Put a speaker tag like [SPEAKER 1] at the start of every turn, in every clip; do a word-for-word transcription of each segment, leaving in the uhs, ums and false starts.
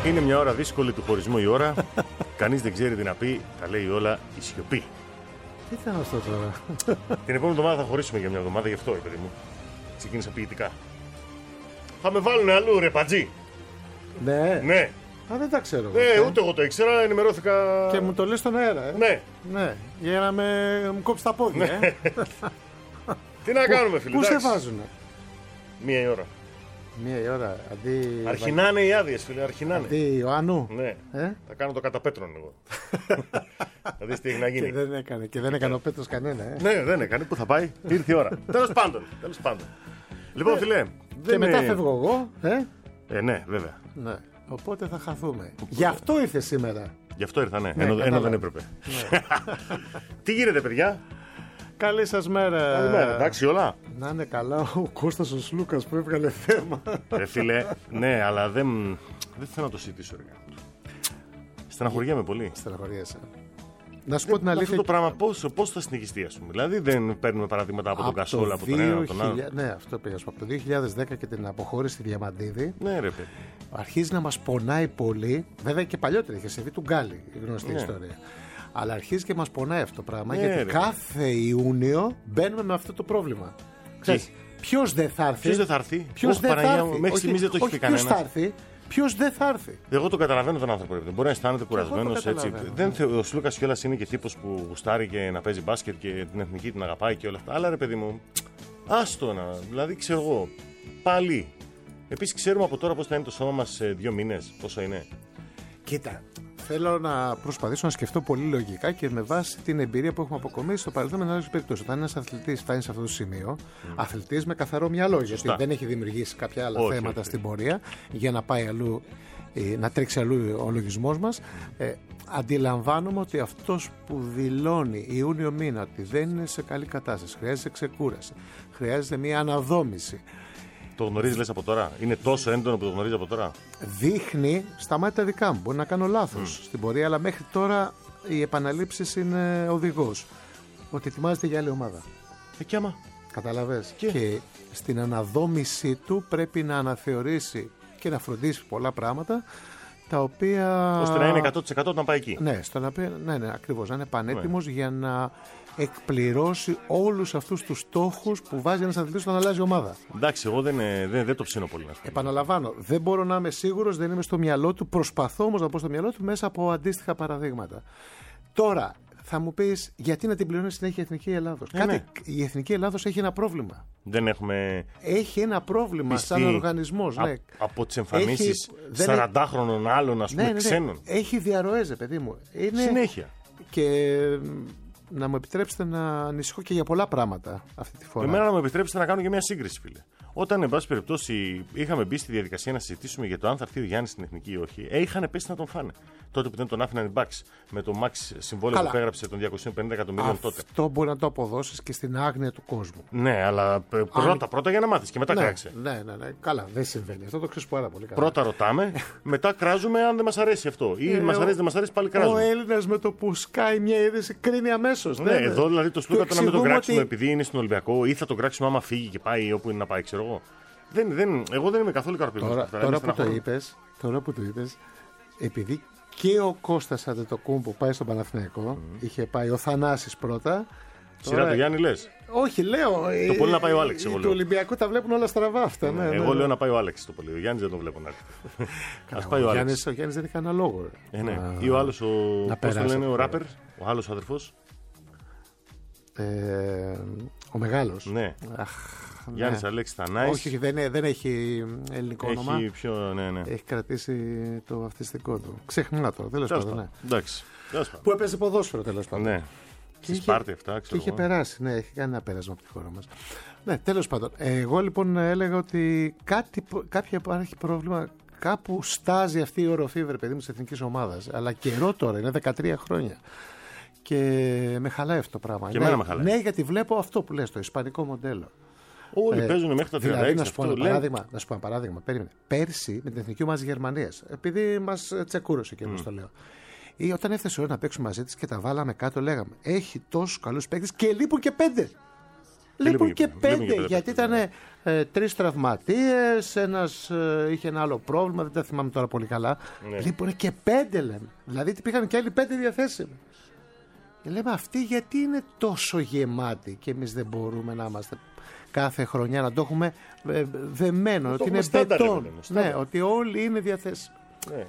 [SPEAKER 1] Είναι μια ώρα δύσκολη του χωρισμού η ώρα. Κανείς δεν ξέρει τι να πει. Τα λέει όλα η σιωπή.
[SPEAKER 2] Τι ήταν αυτό τώρα?
[SPEAKER 1] Την επόμενη εβδομάδα θα χωρίσουμε για μια εβδομάδα, γι' αυτό, παιδί μου. Ξεκίνησα ποιητικά. Θα με βάλουν αλλού, ρε πατζή.
[SPEAKER 2] Ναι.
[SPEAKER 1] Ναι.
[SPEAKER 2] Α, δεν τα ξέρω.
[SPEAKER 1] Ναι, ούτε εγώ το ήξερα, ενημερώθηκα.
[SPEAKER 2] Και μου το λες στον αέρα, ε.
[SPEAKER 1] Ναι.
[SPEAKER 2] Ναι. Για να με μου κόψει τα πόδια, ε.
[SPEAKER 1] Τι να κάνουμε, φίλε.
[SPEAKER 2] Πού σε βάζουνε?
[SPEAKER 1] Μία η ώρα.
[SPEAKER 2] Μία η ώρα. Αντί...
[SPEAKER 1] Αρχινάνε οι άδειες, φίλε, αρχινάνε.
[SPEAKER 2] Αντί Ιωάννου.
[SPEAKER 1] Ναι.
[SPEAKER 2] Ε?
[SPEAKER 1] Θα κάνω το καταπέτρον εγώ. Θα δεις τι έχει να γίνει.
[SPEAKER 2] Και δεν έκανε, και δεν έκανε ο Πέτρος κανένα, ε.
[SPEAKER 1] Ναι, δεν έκανε. Πού θα πάει, ήρθε η ώρα. Τέλος πάντων. Τέλος πάντων. Λοιπόν, φίλε.
[SPEAKER 2] Και μετά φεύγω εγώ, ε.
[SPEAKER 1] Ε, ναι, βέβαια.
[SPEAKER 2] Ναι. Οπότε θα χαθούμε. Γι' αυτό ήρθε σήμερα.
[SPEAKER 1] Γι' αυτό ήρθα, ναι.
[SPEAKER 2] Ναι,
[SPEAKER 1] ενώ, ενώ δεν
[SPEAKER 2] κατάλαβα.
[SPEAKER 1] έπρεπε. Τι γίνεται, παιδιά?
[SPEAKER 2] Καλή σας μέρα.
[SPEAKER 1] Καλημέρα, εντάξει, όλα.
[SPEAKER 2] Να είναι καλά ο Κώστας ο Σλούκας που έβγαλε θέμα.
[SPEAKER 1] Ε, φίλε, ναι, αλλά δεν, δεν θέλω να το συζητήσω, ρε. Στεναχωριέμαι πολύ.
[SPEAKER 2] Στεναχωριέσαι. Να σου πω την
[SPEAKER 1] Αυτό
[SPEAKER 2] αλήθεια.
[SPEAKER 1] το πράγμα πώς, πώς θα συνεχιστεί, ας πούμε. Δηλαδή δεν παίρνουμε παραδείγματα από, τον Κασόλα, από τον ένα, από τον άλλο.
[SPEAKER 2] δύο χιλιάδες Ναι, αυτό πήγα σου πω. Από το δύο χιλιάδες δέκα και την αποχώρηση στη Διαμαντίδη.
[SPEAKER 1] Ναι, ρε παιδί.
[SPEAKER 2] Αρχίζει να μας πονάει πολύ. Βέβαια και παλιότερα είχε συμβεί του Γκάλι, η γνωστή
[SPEAKER 1] Ναι.
[SPEAKER 2] ιστορία. Αλλά αρχίζει και μας πονάει αυτό το πράγμα.
[SPEAKER 1] Ναι,
[SPEAKER 2] γιατί
[SPEAKER 1] ρε.
[SPEAKER 2] κάθε Ιούνιο μπαίνουμε με αυτό το πρόβλημα. Ξέρεις, ποιος δεν θα έρθει.
[SPEAKER 1] Ποιος δεν θα έρθει?
[SPEAKER 2] Ποιος
[SPEAKER 1] Όχι,
[SPEAKER 2] δεν θα
[SPEAKER 1] Παναγία
[SPEAKER 2] έρθει.
[SPEAKER 1] μου, μέχρι στιγμής δεν το έχει
[SPEAKER 2] όχι
[SPEAKER 1] πει
[SPEAKER 2] ποιος
[SPEAKER 1] κανένας.
[SPEAKER 2] θα έρθει. Ποιος δεν θα έρθει.
[SPEAKER 1] Εγώ το καταλαβαίνω τον άνθρωπο. Δεν μπορεί να αισθάνεται κουρασμένο έτσι.
[SPEAKER 2] καταλαβαίνω.
[SPEAKER 1] Δεν θε... Ο Σλούκας κιόλας είναι και τύπος που γουστάρει και να παίζει μπάσκετ και την εθνική την αγαπάει και όλα αυτά. Αλλά ρε παιδί μου, άστο να. Δηλαδή ξέρω εγώ. Πάλι. Επίσης ξέρουμε από τώρα πώς θα είναι το σώμα μας σε δύο μήνες. Πόσο είναι.
[SPEAKER 2] Κοίτα, θέλω να προσπαθήσω να σκεφτώ πολύ λογικά και με βάση την εμπειρία που έχουμε αποκομίσει στο παρελθόν με άλλες περιπτώσεις. Όταν ένας αθλητής φτάνει σε αυτό το σημείο, mm. αθλητής με καθαρό μυαλό,
[SPEAKER 1] Σωστά.
[SPEAKER 2] γιατί δεν έχει δημιουργήσει κάποια άλλα
[SPEAKER 1] Όχι,
[SPEAKER 2] θέματα
[SPEAKER 1] όχι.
[SPEAKER 2] στην πορεία για να πάει αλλού, ε, να τρέξει αλλού ο λογισμός μας. Ε, αντιλαμβάνομαι ότι αυτός που δηλώνει Ιούνιο μήνα ότι δεν είναι σε καλή κατάσταση, χρειάζεται ξεκούραση, χρειάζεται μια αναδόμηση.
[SPEAKER 1] Το γνωρίζει λες από τώρα. Είναι τόσο έντονο που το γνωρίζει από τώρα.
[SPEAKER 2] Δείχνει στα μάτια δικά μου. Μπορεί να κάνω λάθος
[SPEAKER 1] Mm.
[SPEAKER 2] στην πορεία, αλλά μέχρι τώρα οι επαναλήψεις είναι οδηγός. Ότι ετοιμάζεται για άλλη ομάδα.
[SPEAKER 1] Ε, και άμα.
[SPEAKER 2] Καταλαβες.
[SPEAKER 1] Και...
[SPEAKER 2] Και στην αναδόμησή του πρέπει να αναθεωρήσει και να φροντίσει πολλά πράγματα τα οποία.
[SPEAKER 1] Ώστε να είναι εκατό τοις εκατό όταν πάει εκεί.
[SPEAKER 2] Ναι, στο να πει, ναι, ναι, ακριβώς. Να είναι πανέτοιμος για να εκπληρώσει όλους αυτούς τους στόχους που βάζει ένας αθλητής όταν αλλάζει ομάδα.
[SPEAKER 1] Εντάξει, εγώ δεν, ε, δεν, δεν το ψήνω πολύ να σου πω.
[SPEAKER 2] Επαναλαμβάνω, δεν μπορώ να είμαι σίγουρος, δεν είμαι στο μυαλό του. Προσπαθώ όμως να πω στο μυαλό του μέσα από αντίστοιχα παραδείγματα. Τώρα, θα μου πεις, γιατί να την πληρώνει συνέχεια η Εθνική Ελλάδος.
[SPEAKER 1] Ε,
[SPEAKER 2] Κάτι,
[SPEAKER 1] ναι.
[SPEAKER 2] Η Εθνική Ελλάδος έχει ένα πρόβλημα.
[SPEAKER 1] Δεν έχουμε.
[SPEAKER 2] Έχει ένα πρόβλημα
[SPEAKER 1] πιστεί
[SPEAKER 2] σαν οργανισμός.
[SPEAKER 1] α-
[SPEAKER 2] Ναι.
[SPEAKER 1] Από τις εμφανίσεις
[SPEAKER 2] Έχει- δεν
[SPEAKER 1] σαραντάχρονων άλλων, ας πούμε,
[SPEAKER 2] Ναι, ναι, ναι.
[SPEAKER 1] ξένων.
[SPEAKER 2] Έχει διαρροές, ρε παιδί μου. Είναι...
[SPEAKER 1] Συνέχεια.
[SPEAKER 2] Και να μου επιτρέψετε να ανησυχώ και για πολλά πράγματα αυτή τη φορά.
[SPEAKER 1] Εμένα να μου επιτρέψετε να κάνω και μια σύγκριση, φίλε. Όταν, εν πάση περιπτώσει, είχαμε μπει στη διαδικασία να συζητήσουμε για το αν θα έρθει ο Γιάννης στην εθνική ή όχι, ε, είχαν πέσει να τον φάνε. Τότε που δεν τον άφηναν οι Bucks με το Max συμβόλαιο
[SPEAKER 2] Καλά.
[SPEAKER 1] που υπέγραψε των διακόσια πενήντα εκατομμύριων τότε.
[SPEAKER 2] Αυτό μπορεί να το αποδώσεις και στην άγνοια του κόσμου.
[SPEAKER 1] Ναι, αλλά ε, πρώτα, πρώτα για να μάθεις και μετά
[SPEAKER 2] Ναι,
[SPEAKER 1] κράξε.
[SPEAKER 2] ναι, ναι, ναι. Καλά, δεν συμβαίνει. Αυτό το ξέρεις πάρα πολύ καλά.
[SPEAKER 1] Πρώτα ρωτάμε, μετά κράζουμε αν δεν μας αρέσει αυτό. Ή
[SPEAKER 2] Ε,
[SPEAKER 1] μας
[SPEAKER 2] ο-
[SPEAKER 1] αρέσει, δεν μας αρέσει, πάλι
[SPEAKER 2] Ο
[SPEAKER 1] κράζουμε.
[SPEAKER 2] Έλληνας με το που σκάει μια είδηση κρίνει αμέσως.
[SPEAKER 1] Ναι, εδώ δηλαδή το Σλούκα το να μην τον
[SPEAKER 2] εξηγούμε
[SPEAKER 1] κράξουμε
[SPEAKER 2] ότι-
[SPEAKER 1] επειδή είναι στον Ολυμπιακό ή θα τον κράξουμε άμα φύγει και πάει όπου είναι να πάει, ξέρω εγώ. Δεν, δεν, εγώ δεν είμαι καθόλου ικανοποιημένος.
[SPEAKER 2] Τώρα, τώρα, που το είπες, τώρα που το είπες, επειδή και ο Κώστας Αντετοκούμπο πάει στον Παναθηναϊκό, είχε πάει ο Θανάσης πρώτα.
[SPEAKER 1] Σειρά
[SPEAKER 2] Τώρα-
[SPEAKER 1] του Γιάννη λες.
[SPEAKER 2] Όχι, λέω. ε,
[SPEAKER 1] Το πολύ να πάει ο Άλεξ, εγώ
[SPEAKER 2] Του
[SPEAKER 1] λέω.
[SPEAKER 2] Ολυμπιακού τα βλέπουν όλα στραβά αυτά. Ναι, ναι,
[SPEAKER 1] Εγώ
[SPEAKER 2] ναι.
[SPEAKER 1] λέω να πάει ο Άλεξ το πολύ. Ο Γιάννης δεν τον βλέπω να έρθει. Ας πάει ο
[SPEAKER 2] Ο
[SPEAKER 1] Άλεξ.
[SPEAKER 2] Γιάννης, ο Γιάννης δεν έχει κανένα λόγο. ρε.
[SPEAKER 1] Ε, ναι.
[SPEAKER 2] Να-
[SPEAKER 1] Ή ο άλλος, ο,
[SPEAKER 2] να
[SPEAKER 1] πώς το
[SPEAKER 2] περάσει
[SPEAKER 1] λένε, ο
[SPEAKER 2] αυτό.
[SPEAKER 1] ράπερ, ο άλλος αδερφός.
[SPEAKER 2] Ε, ο μεγάλος.
[SPEAKER 1] Ναι.
[SPEAKER 2] Αχ,
[SPEAKER 1] Γιάννης
[SPEAKER 2] ναι.
[SPEAKER 1] Αλέξης Θανάης.
[SPEAKER 2] Όχι, όχι, δεν, δεν έχει ελληνικό όνομα.
[SPEAKER 1] Έχει πιο, ναι, ναι.
[SPEAKER 2] Έχει κρατήσει το αυτιστικό του. Ξεχνά το, τέλος
[SPEAKER 1] Τέλος
[SPEAKER 2] πάντων.
[SPEAKER 1] πάντων.
[SPEAKER 2] Ναι.
[SPEAKER 1] Εντάξει. Τέλος πάντων.
[SPEAKER 2] Που έπαιζε ποδόσφαιρο τέλος πάντων.
[SPEAKER 1] Ναι. Στη
[SPEAKER 2] είχε-
[SPEAKER 1] Σπάρτη αυτά,
[SPEAKER 2] Και
[SPEAKER 1] ξέρω
[SPEAKER 2] είχε
[SPEAKER 1] εγώ.
[SPEAKER 2] περάσει, ναι, έχει κάνει ένα πέρασμα από τη χώρα μας. Ναι, τέλος πάντων. Εγώ λοιπόν έλεγα ότι κάτι, κάποια υπάρχει πρόβλημα. Κάπου στάζει αυτή η οροφή, βρε παιδί μου, της εθνικής ομάδας. Αλλά καιρό τώρα, είναι δεκατρία χρόνια. Και με χαλάει αυτό το πράγμα.
[SPEAKER 1] Και
[SPEAKER 2] ναι,
[SPEAKER 1] εμένα με χαλάει.
[SPEAKER 2] ναι, γιατί βλέπω αυτό που λες, το ισπανικό μοντέλο.
[SPEAKER 1] Όλοι
[SPEAKER 2] Ε,
[SPEAKER 1] παίζουν μέχρι τα τριάντα έξι.
[SPEAKER 2] Δηλαδή, να σου, πω
[SPEAKER 1] αυτό
[SPEAKER 2] ένα
[SPEAKER 1] λένε.
[SPEAKER 2] παράδειγμα, να σου πω ένα παράδειγμα. Περίμενε. Πέρσι με την εθνική ομάδα Γερμανίας, επειδή μας τσεκούρωσε και mm. το λέω. Ή όταν έφτασε η ώρα να παίξουμε μαζί της και τα βάλαμε κάτω, λέγαμε: έχει τόσους καλούς παίκτες και λείπουν και πέντε. Λοιπόν και πέντε, γιατί ήταν ε, τρεις τραυματίες, ένας ε, είχε ένα άλλο πρόβλημα, δεν τα θυμάμαι τώρα πολύ καλά. Ναι. Λοιπόν και πέντε λέμε. Δηλαδή πήγαν και άλλοι πέντε διαθέσιμοι. Και λέμε αυτοί γιατί είναι τόσο γεμάτοι και εμείς δεν μπορούμε να είμαστε κάθε χρονιά να το έχουμε ε, δεμένο, το ότι είναι μπετόν. Ναι, ότι όλοι είναι διαθέσιμοι.
[SPEAKER 1] Ναι.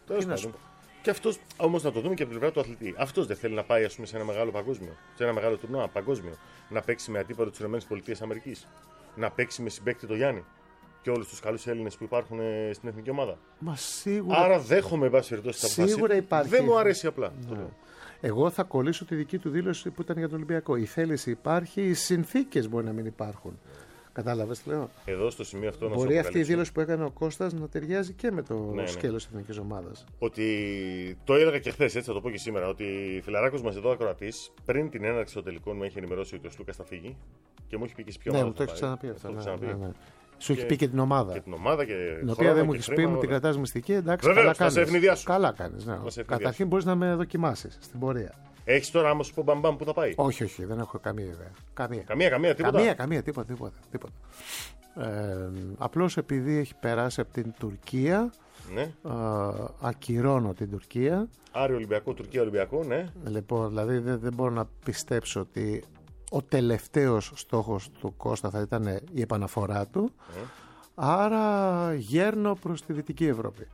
[SPEAKER 1] Και αυτός όμως να το δούμε και από την πλευρά του αθλητή. Αυτός δεν θέλει να πάει ας πούμε, σε ένα μεγάλο παγκόσμιο, σε ένα μεγάλο τουρνουά παγκόσμιο, να παίξει με αντίπαλο τις ΗΠΑ, να παίξει με συμπαίκτη το Γιάννη και όλους τους καλούς Έλληνες που υπάρχουν στην εθνική ομάδα.
[SPEAKER 2] Μα σίγουρα.
[SPEAKER 1] Άρα δέχομαι εν πάση περιπτώσει τα
[SPEAKER 2] σίγουρα υπάρχει.
[SPEAKER 1] Δεν μου αρέσει απλά.
[SPEAKER 2] Ναι. Το Εγώ θα κολλήσω τη δική του δήλωση που ήταν για τον Ολυμπιακό. Η θέληση υπάρχει, οι συνθήκες μπορεί να μην υπάρχουν. Κατάλαβες τι λέω.
[SPEAKER 1] Εδώ στο σημείο αυτό να
[SPEAKER 2] μπορεί αυτή η δήλωση που έκανε ο Κώστας να ταιριάζει και με το ναι, σκέλος της
[SPEAKER 1] ναι.
[SPEAKER 2] εθνικής ομάδας.
[SPEAKER 1] Ότι το έλεγα και χθες, έτσι θα το πω και σήμερα, ότι φιλαράκος μας εδώ ακροατής πριν την έναρξη των τελικών μου έχει ενημερώσει ότι ο Σλούκας θα φύγει και μου έχει πει και πιο
[SPEAKER 2] ναι, μου το έχει ξαναπεί αυτό. Ναι, ναι, ναι. Σου έχει πει και την ομάδα.
[SPEAKER 1] Και την ομάδα και
[SPEAKER 2] την οποία δεν μου έχει πει, μου την κρατάς μυστική. Εντάξει,
[SPEAKER 1] βεβαίως,
[SPEAKER 2] καλά
[SPEAKER 1] κάνεις.
[SPEAKER 2] Καλά κάνεις. Ναι. Καταρχήν μπορείς να με δοκιμάσεις στην πορεία.
[SPEAKER 1] Έχεις τώρα άμα σου πω μπαμπαμ που θα πάει.
[SPEAKER 2] Όχι, όχι, δεν έχω καμία ιδέα. Καμία,
[SPEAKER 1] καμία, καμία τίποτα.
[SPEAKER 2] Καμία, καμία, τίποτα, τίποτα. τίποτα. Ε, απλώς επειδή έχει περάσει από την Τουρκία,
[SPEAKER 1] ναι.
[SPEAKER 2] ε, ακυρώνω την Τουρκία.
[SPEAKER 1] Άρη Ολυμπιακό, Τουρκία Ολυμπιακό, ναι.
[SPEAKER 2] Λοιπόν, δηλαδή δεν, δεν μπορώ να πιστέψω ότι ο τελευταίος στόχος του Κώστα θα ήταν η επαναφορά του. Mm. Άρα γέρνω προς τη Δυτική Ευρώπη.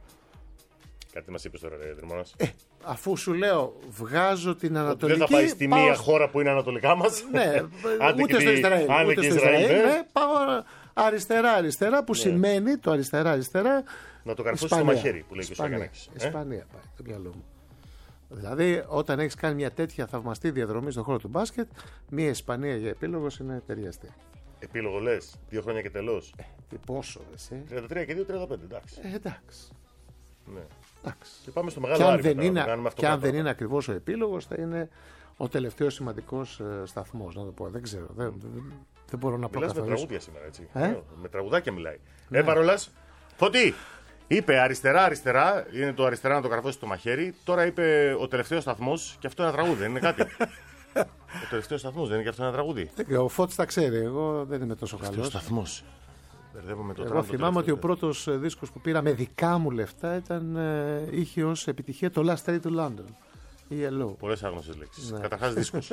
[SPEAKER 1] Κάτι μας είπες τώρα, ρε Δρυμώνας.
[SPEAKER 2] Ε, αφού σου λέω, βγάζω την Ανατολική.
[SPEAKER 1] Δεν θα πάει στη
[SPEAKER 2] πάω...
[SPEAKER 1] μία χώρα που είναι ανατολικά μας.
[SPEAKER 2] Ναι, ούτε στο Ισραήλ. Ούτε στο Ισραήλ. Ναι, πάω αριστερά-αριστερά, που ναι. σημαίνει το αριστερά-αριστερά.
[SPEAKER 1] Να το καρφώσει στο μαχαίρι που λέει και ο Σαγανάκης.
[SPEAKER 2] Ισπανία πάει, το μυαλό μου. Δηλαδή, όταν έχεις κάνει μια τέτοια θαυμαστή διαδρομή στον χώρο του μπάσκετ, μια Ισπανία για επίλογος είναι ταιριαστή.
[SPEAKER 1] Επίλογο λες, δύο χρόνια και τελώς.
[SPEAKER 2] Ε, πόσο, εσύ.
[SPEAKER 1] τριάντα τρία και δύο τριάντα πέντε, εντάξει.
[SPEAKER 2] Ε, εντάξει.
[SPEAKER 1] Ναι.
[SPEAKER 2] εντάξει.
[SPEAKER 1] Και πάμε στο μεγάλο Άρη.
[SPEAKER 2] Και αν δεν είναι ακριβώς ο επίλογος, θα είναι ο τελευταίος σημαντικός ε, σταθμός. Να το πω, δεν ξέρω. Δεν, δεν, δεν μπορώ να πω.
[SPEAKER 1] Μιλάς με τραγούδια σήμερα, έτσι.
[SPEAKER 2] Ε?
[SPEAKER 1] Με τραγουδάκια μιλάει. Ναι. Ε, παρόλας, Φωτή! Είπε αριστερά-αριστερά, είναι το αριστερά να το καρφώσει στο μαχαίρι. Τώρα είπε ο τελευταίος σταθμός και αυτό είναι ένα τραγούδι, δεν είναι κάτι. Ο τελευταίος σταθμός δεν είναι και αυτό ένα τραγούδι.
[SPEAKER 2] Ο Φώτης τα ξέρει, εγώ δεν είμαι τόσο καλός.
[SPEAKER 1] Ο σταθμός. Το
[SPEAKER 2] εγώ θυμάμαι ότι ο πρώτος δίσκος που πήρα με δικά μου λεφτά ήταν, ε, είχε ως επιτυχία το Last Train to London. ι ελ ο.
[SPEAKER 1] Πολλές άγνωστες λέξεις. Ναι. Καταρχάς δίσκος.